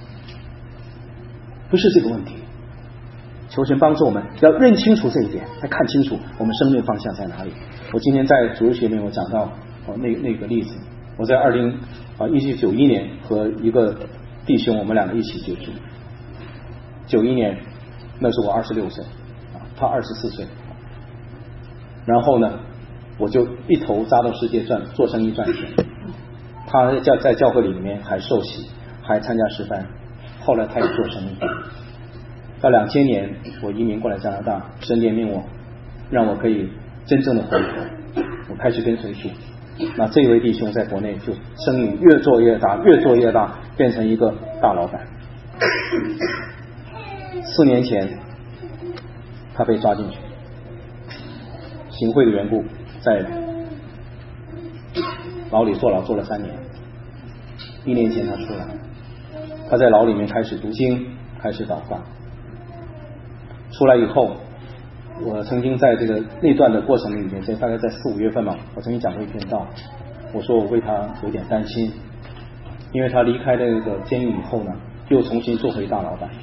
不是这个问题。求神帮助我们，要认清楚这一点，来看清楚我们生命方向在哪里。我今天在主日学里面我讲到哦那那个例子，我在二零啊一九九一年和一个弟兄我们两个一起接触，九一年。那是我二十六岁，他二十四岁，然后呢，我就一头扎到世界赚做生意赚钱。他在在教会里面还受洗，还参加诗班，后来他也做生意。到两千年，我移民过来加拿大，神怜悯我，让我可以真正的回头，我开始跟随主。那这位弟兄在国内就生意越做越大，越做越大，变成一个大老板。四年前，他被抓进去，行贿的缘故，在牢里坐牢坐了三年。一年前他出来，他在牢里面开始读经，开始祷告。出来以后，我曾经在这个那段的过程里面，在大概在四五月份嘛，我曾经讲过一篇道，我说我为他有点担心，因为他离开了那个监狱以后呢，又重新做回大老板。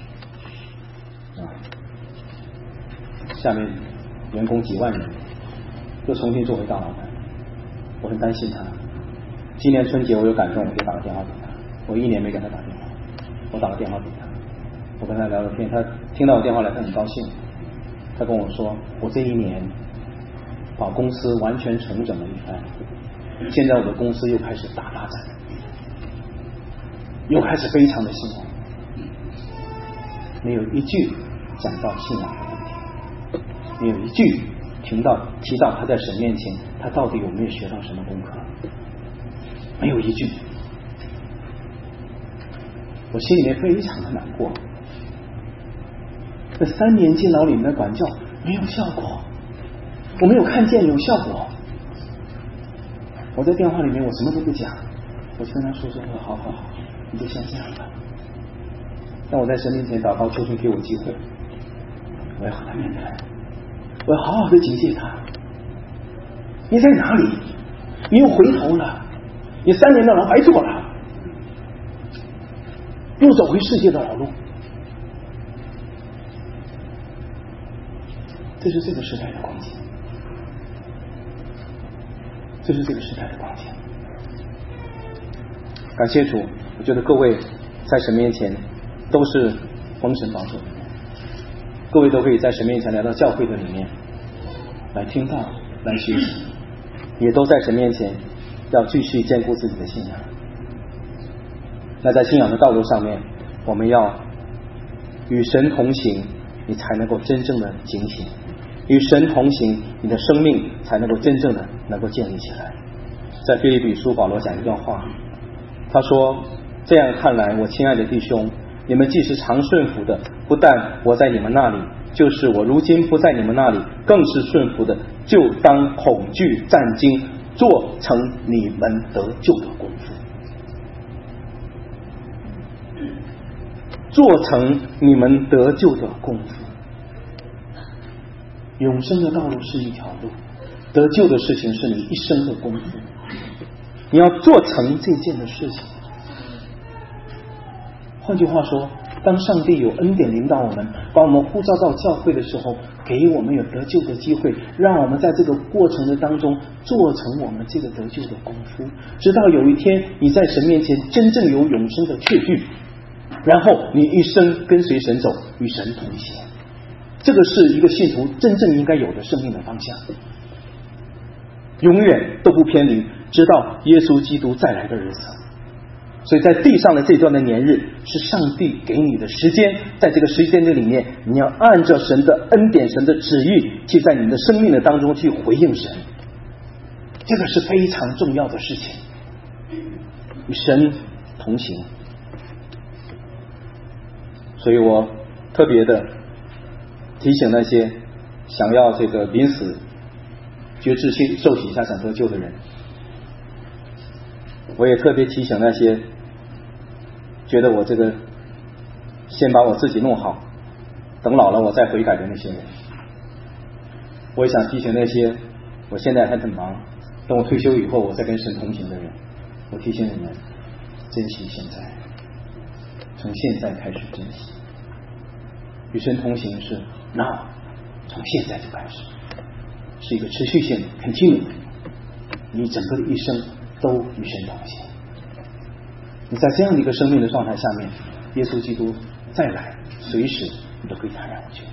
下面员工几万人，又重新做回大老板，我很担心他。今年春节我有感动，我就打个电话给他。我一年没给他打电话，我打个电话给他，我跟他聊聊天。他听到我电话来，他很高兴。他跟我说，我这一年把公司完全重整了一番，现在我的公司又开始大发展，又开始非常的兴旺。没有一句讲到信仰的问题，没有一句听到提到他在神面前他到底有没有学到什么功课，没有一句。我心里面非常的难过。这三年进牢里面的管教没有效果，我没有看见有效果。我在电话里面我什么都不讲，我就跟他说说说，好好好，你就先这样吧。让我在神面前祷告，求神给我机会，我要和他面谈，我要好好的警戒他。你在哪里？你又回头了，你三年的牢白做了，又走回世界的老路。这是这个时代的光景，这是这个时代的光景。感谢主，我觉得各位在神面前都是蒙神保守的，各位都可以在神面前来到教会的里面来听道来学习，也都在神面前要继续坚固自己的信仰。那在信仰的道路上面，我们要与神同行，你才能够真正的警醒；与神同行，你的生命才能够真正的能够建立起来。在腓立比书保罗讲一段话，他说，这样看来，我亲爱的弟兄，你们既是常顺服的，不但我在你们那里，就是我如今不在你们那里，更是顺服的，就当恐惧战惊，做成你们得救的功夫。做成你们得救的功夫。永生的道路是一条路，得救的事情是你一生的功夫。你要做成这件的事情。换句话说，当上帝有恩典领导我们，把我们呼召到教会的时候，给我们有得救的机会，让我们在这个过程的当中做成我们这个得救的功夫，直到有一天你在神面前真正有永生的确据，然后你一生跟随神走，与神同行。这个是一个信徒真正应该有的生命的方向，永远都不偏离，直到耶稣基督再来的日子。所以在地上的这段的年日是上帝给你的时间，在这个时间的里面，你要按照神的恩典、神的旨意，去在你的生命的当中去回应神。这个是非常重要的事情，与神同行。所以我特别的提醒那些想要这个临死决志去受洗一下想得救的人，我也特别提醒那些觉得我这个先把我自己弄好，等老了我再悔改的那些人。我也想提醒那些我现在还很忙，等我退休以后我再跟神同行的人，我提醒你们珍惜现在，从现在开始珍惜。与神同行是 now， 从现在就开始，是一个持续性的 continue， 你整个的一生都与神同行。你在这样的一个生命的状态下面，耶稣基督再来，随时你都可以踏上去。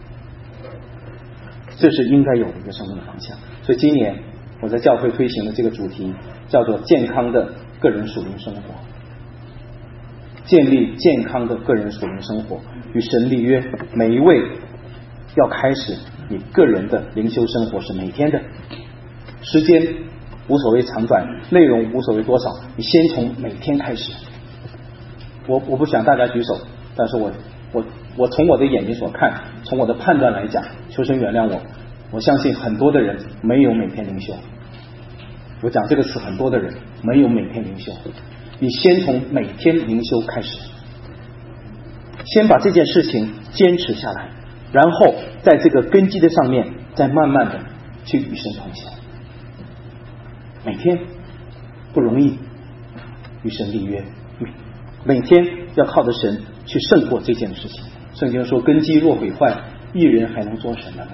这是应该有的一个生命的方向。所以今年我在教会推行的这个主题叫做健康的个人属灵生活，建立健康的个人属灵生活，与神立约，每一位要开始你个人的灵修生活是每天的，时间无所谓长短，内容无所谓多少，你先从每天开始。我我不想大家举手，但是我我我从我的眼睛所看，从我的判断来讲，求神原谅我，我相信很多的人没有每天灵修。我讲这个词，很多的人没有每天灵修。你先从每天灵修开始，先把这件事情坚持下来，然后在这个根基的上面再慢慢的去与神同行。每天不容易与神立约，每天要靠着神去胜过这件事情。圣经说根基若毁坏，一人还能做什么呢？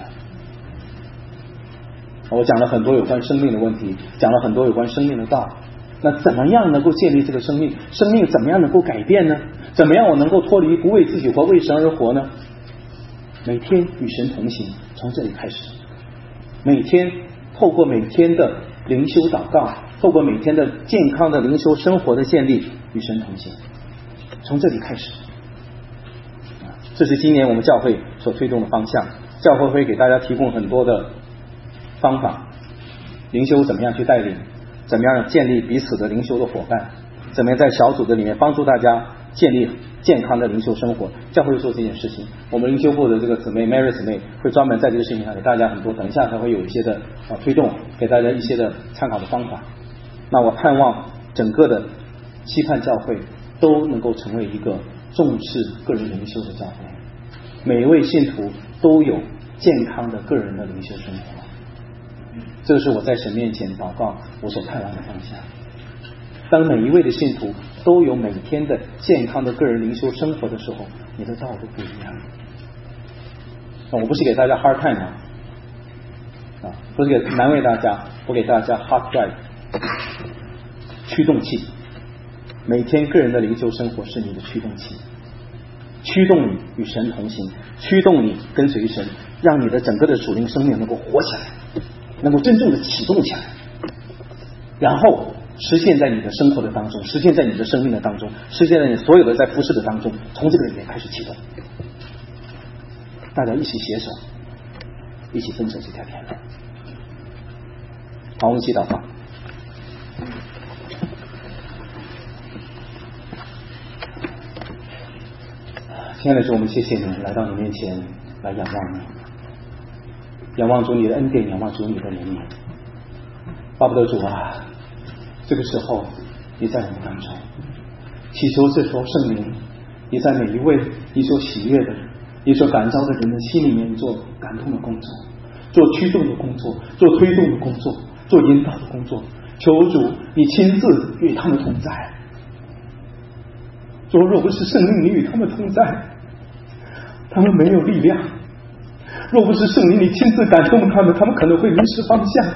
我讲了很多有关生命的问题，讲了很多有关生命的道。那怎么样能够建立这个生命？生命怎么样能够改变呢？怎么样我能够脱离不为自己活，为神而活呢？每天与神同行，从这里开始。每天透过每天的灵修祷告，透过每天的健康的灵修生活的建立，与神同行，从这里开始。这是今年我们教会所推动的方向。教会会给大家提供很多的方法，灵修怎么样去带领，怎么样建立彼此的灵修的伙伴，怎么样在小组的里面帮助大家建立健康的灵修生活。教会做这件事情，我们灵修部的这个姊妹 Mary 姊妹会专门在这个事情上给大家很多，等一下才会有一些的啊推动，给大家一些的参考的方法。那我盼望整个的期盼教会都能够成为一个重视个人灵修的教会，每一位信徒都有健康的个人的灵修生活。这是我在神面前祷告我所盼望的方向。当每一位的信徒都有每天的健康的个人灵修生活的时候，你的道路不一样。我不是给大家 hard time 啊，啊，不是给难为大家，我给大家 hard drive 驱动器。每天个人的灵修生活是你的驱动器，驱动你与神同行，驱动你跟随神，让你的整个的属灵生命能够活起来，能够真正的启动起来，然后实现在你的生活的当中，实现在你的生命的当中，实现在你所有的在服事的当中，从这个里面开始启动。大家一起携手，一起分成这条天路。好，我们一起祷告。亲爱的主，我们谢谢你来到你面前来仰望你，仰望主你的恩典，仰望主你的怜悯。巴不得主啊，这个时候你在我们当中，祈求这时候圣灵你在每一位你所喜悦的你所感召的人的心里面做感动的工作，做驱动的工作，做推动的工作，做引导的工作。求主你亲自与他们同在。主，若不是圣灵你与他们同在，他们没有力量；若不是圣灵你亲自感动他们，他们可能会迷失方向。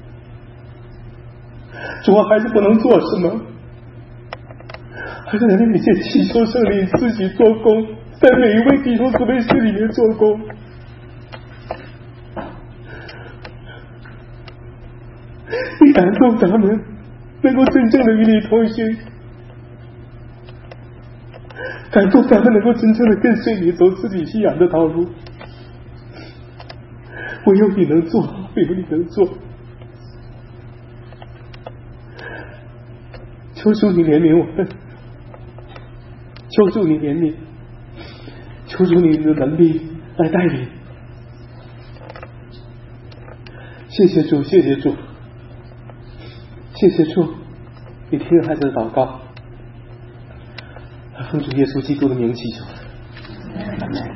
主啊，还是不能做什么，还是能你借祈求圣灵自己做工，在每一位弟兄姊妹心里面做工。你感动他们能够真正的与你同行，感动他们能够真正的跟随你走自己信仰的道路。唯有你能做，唯有你能做。求主你怜悯我们，求主你怜悯，求主你的能力来带领。谢谢主，谢谢主，谢谢主，你听了孩子的祷告，奉主耶稣基督的名祈求。 拜拜。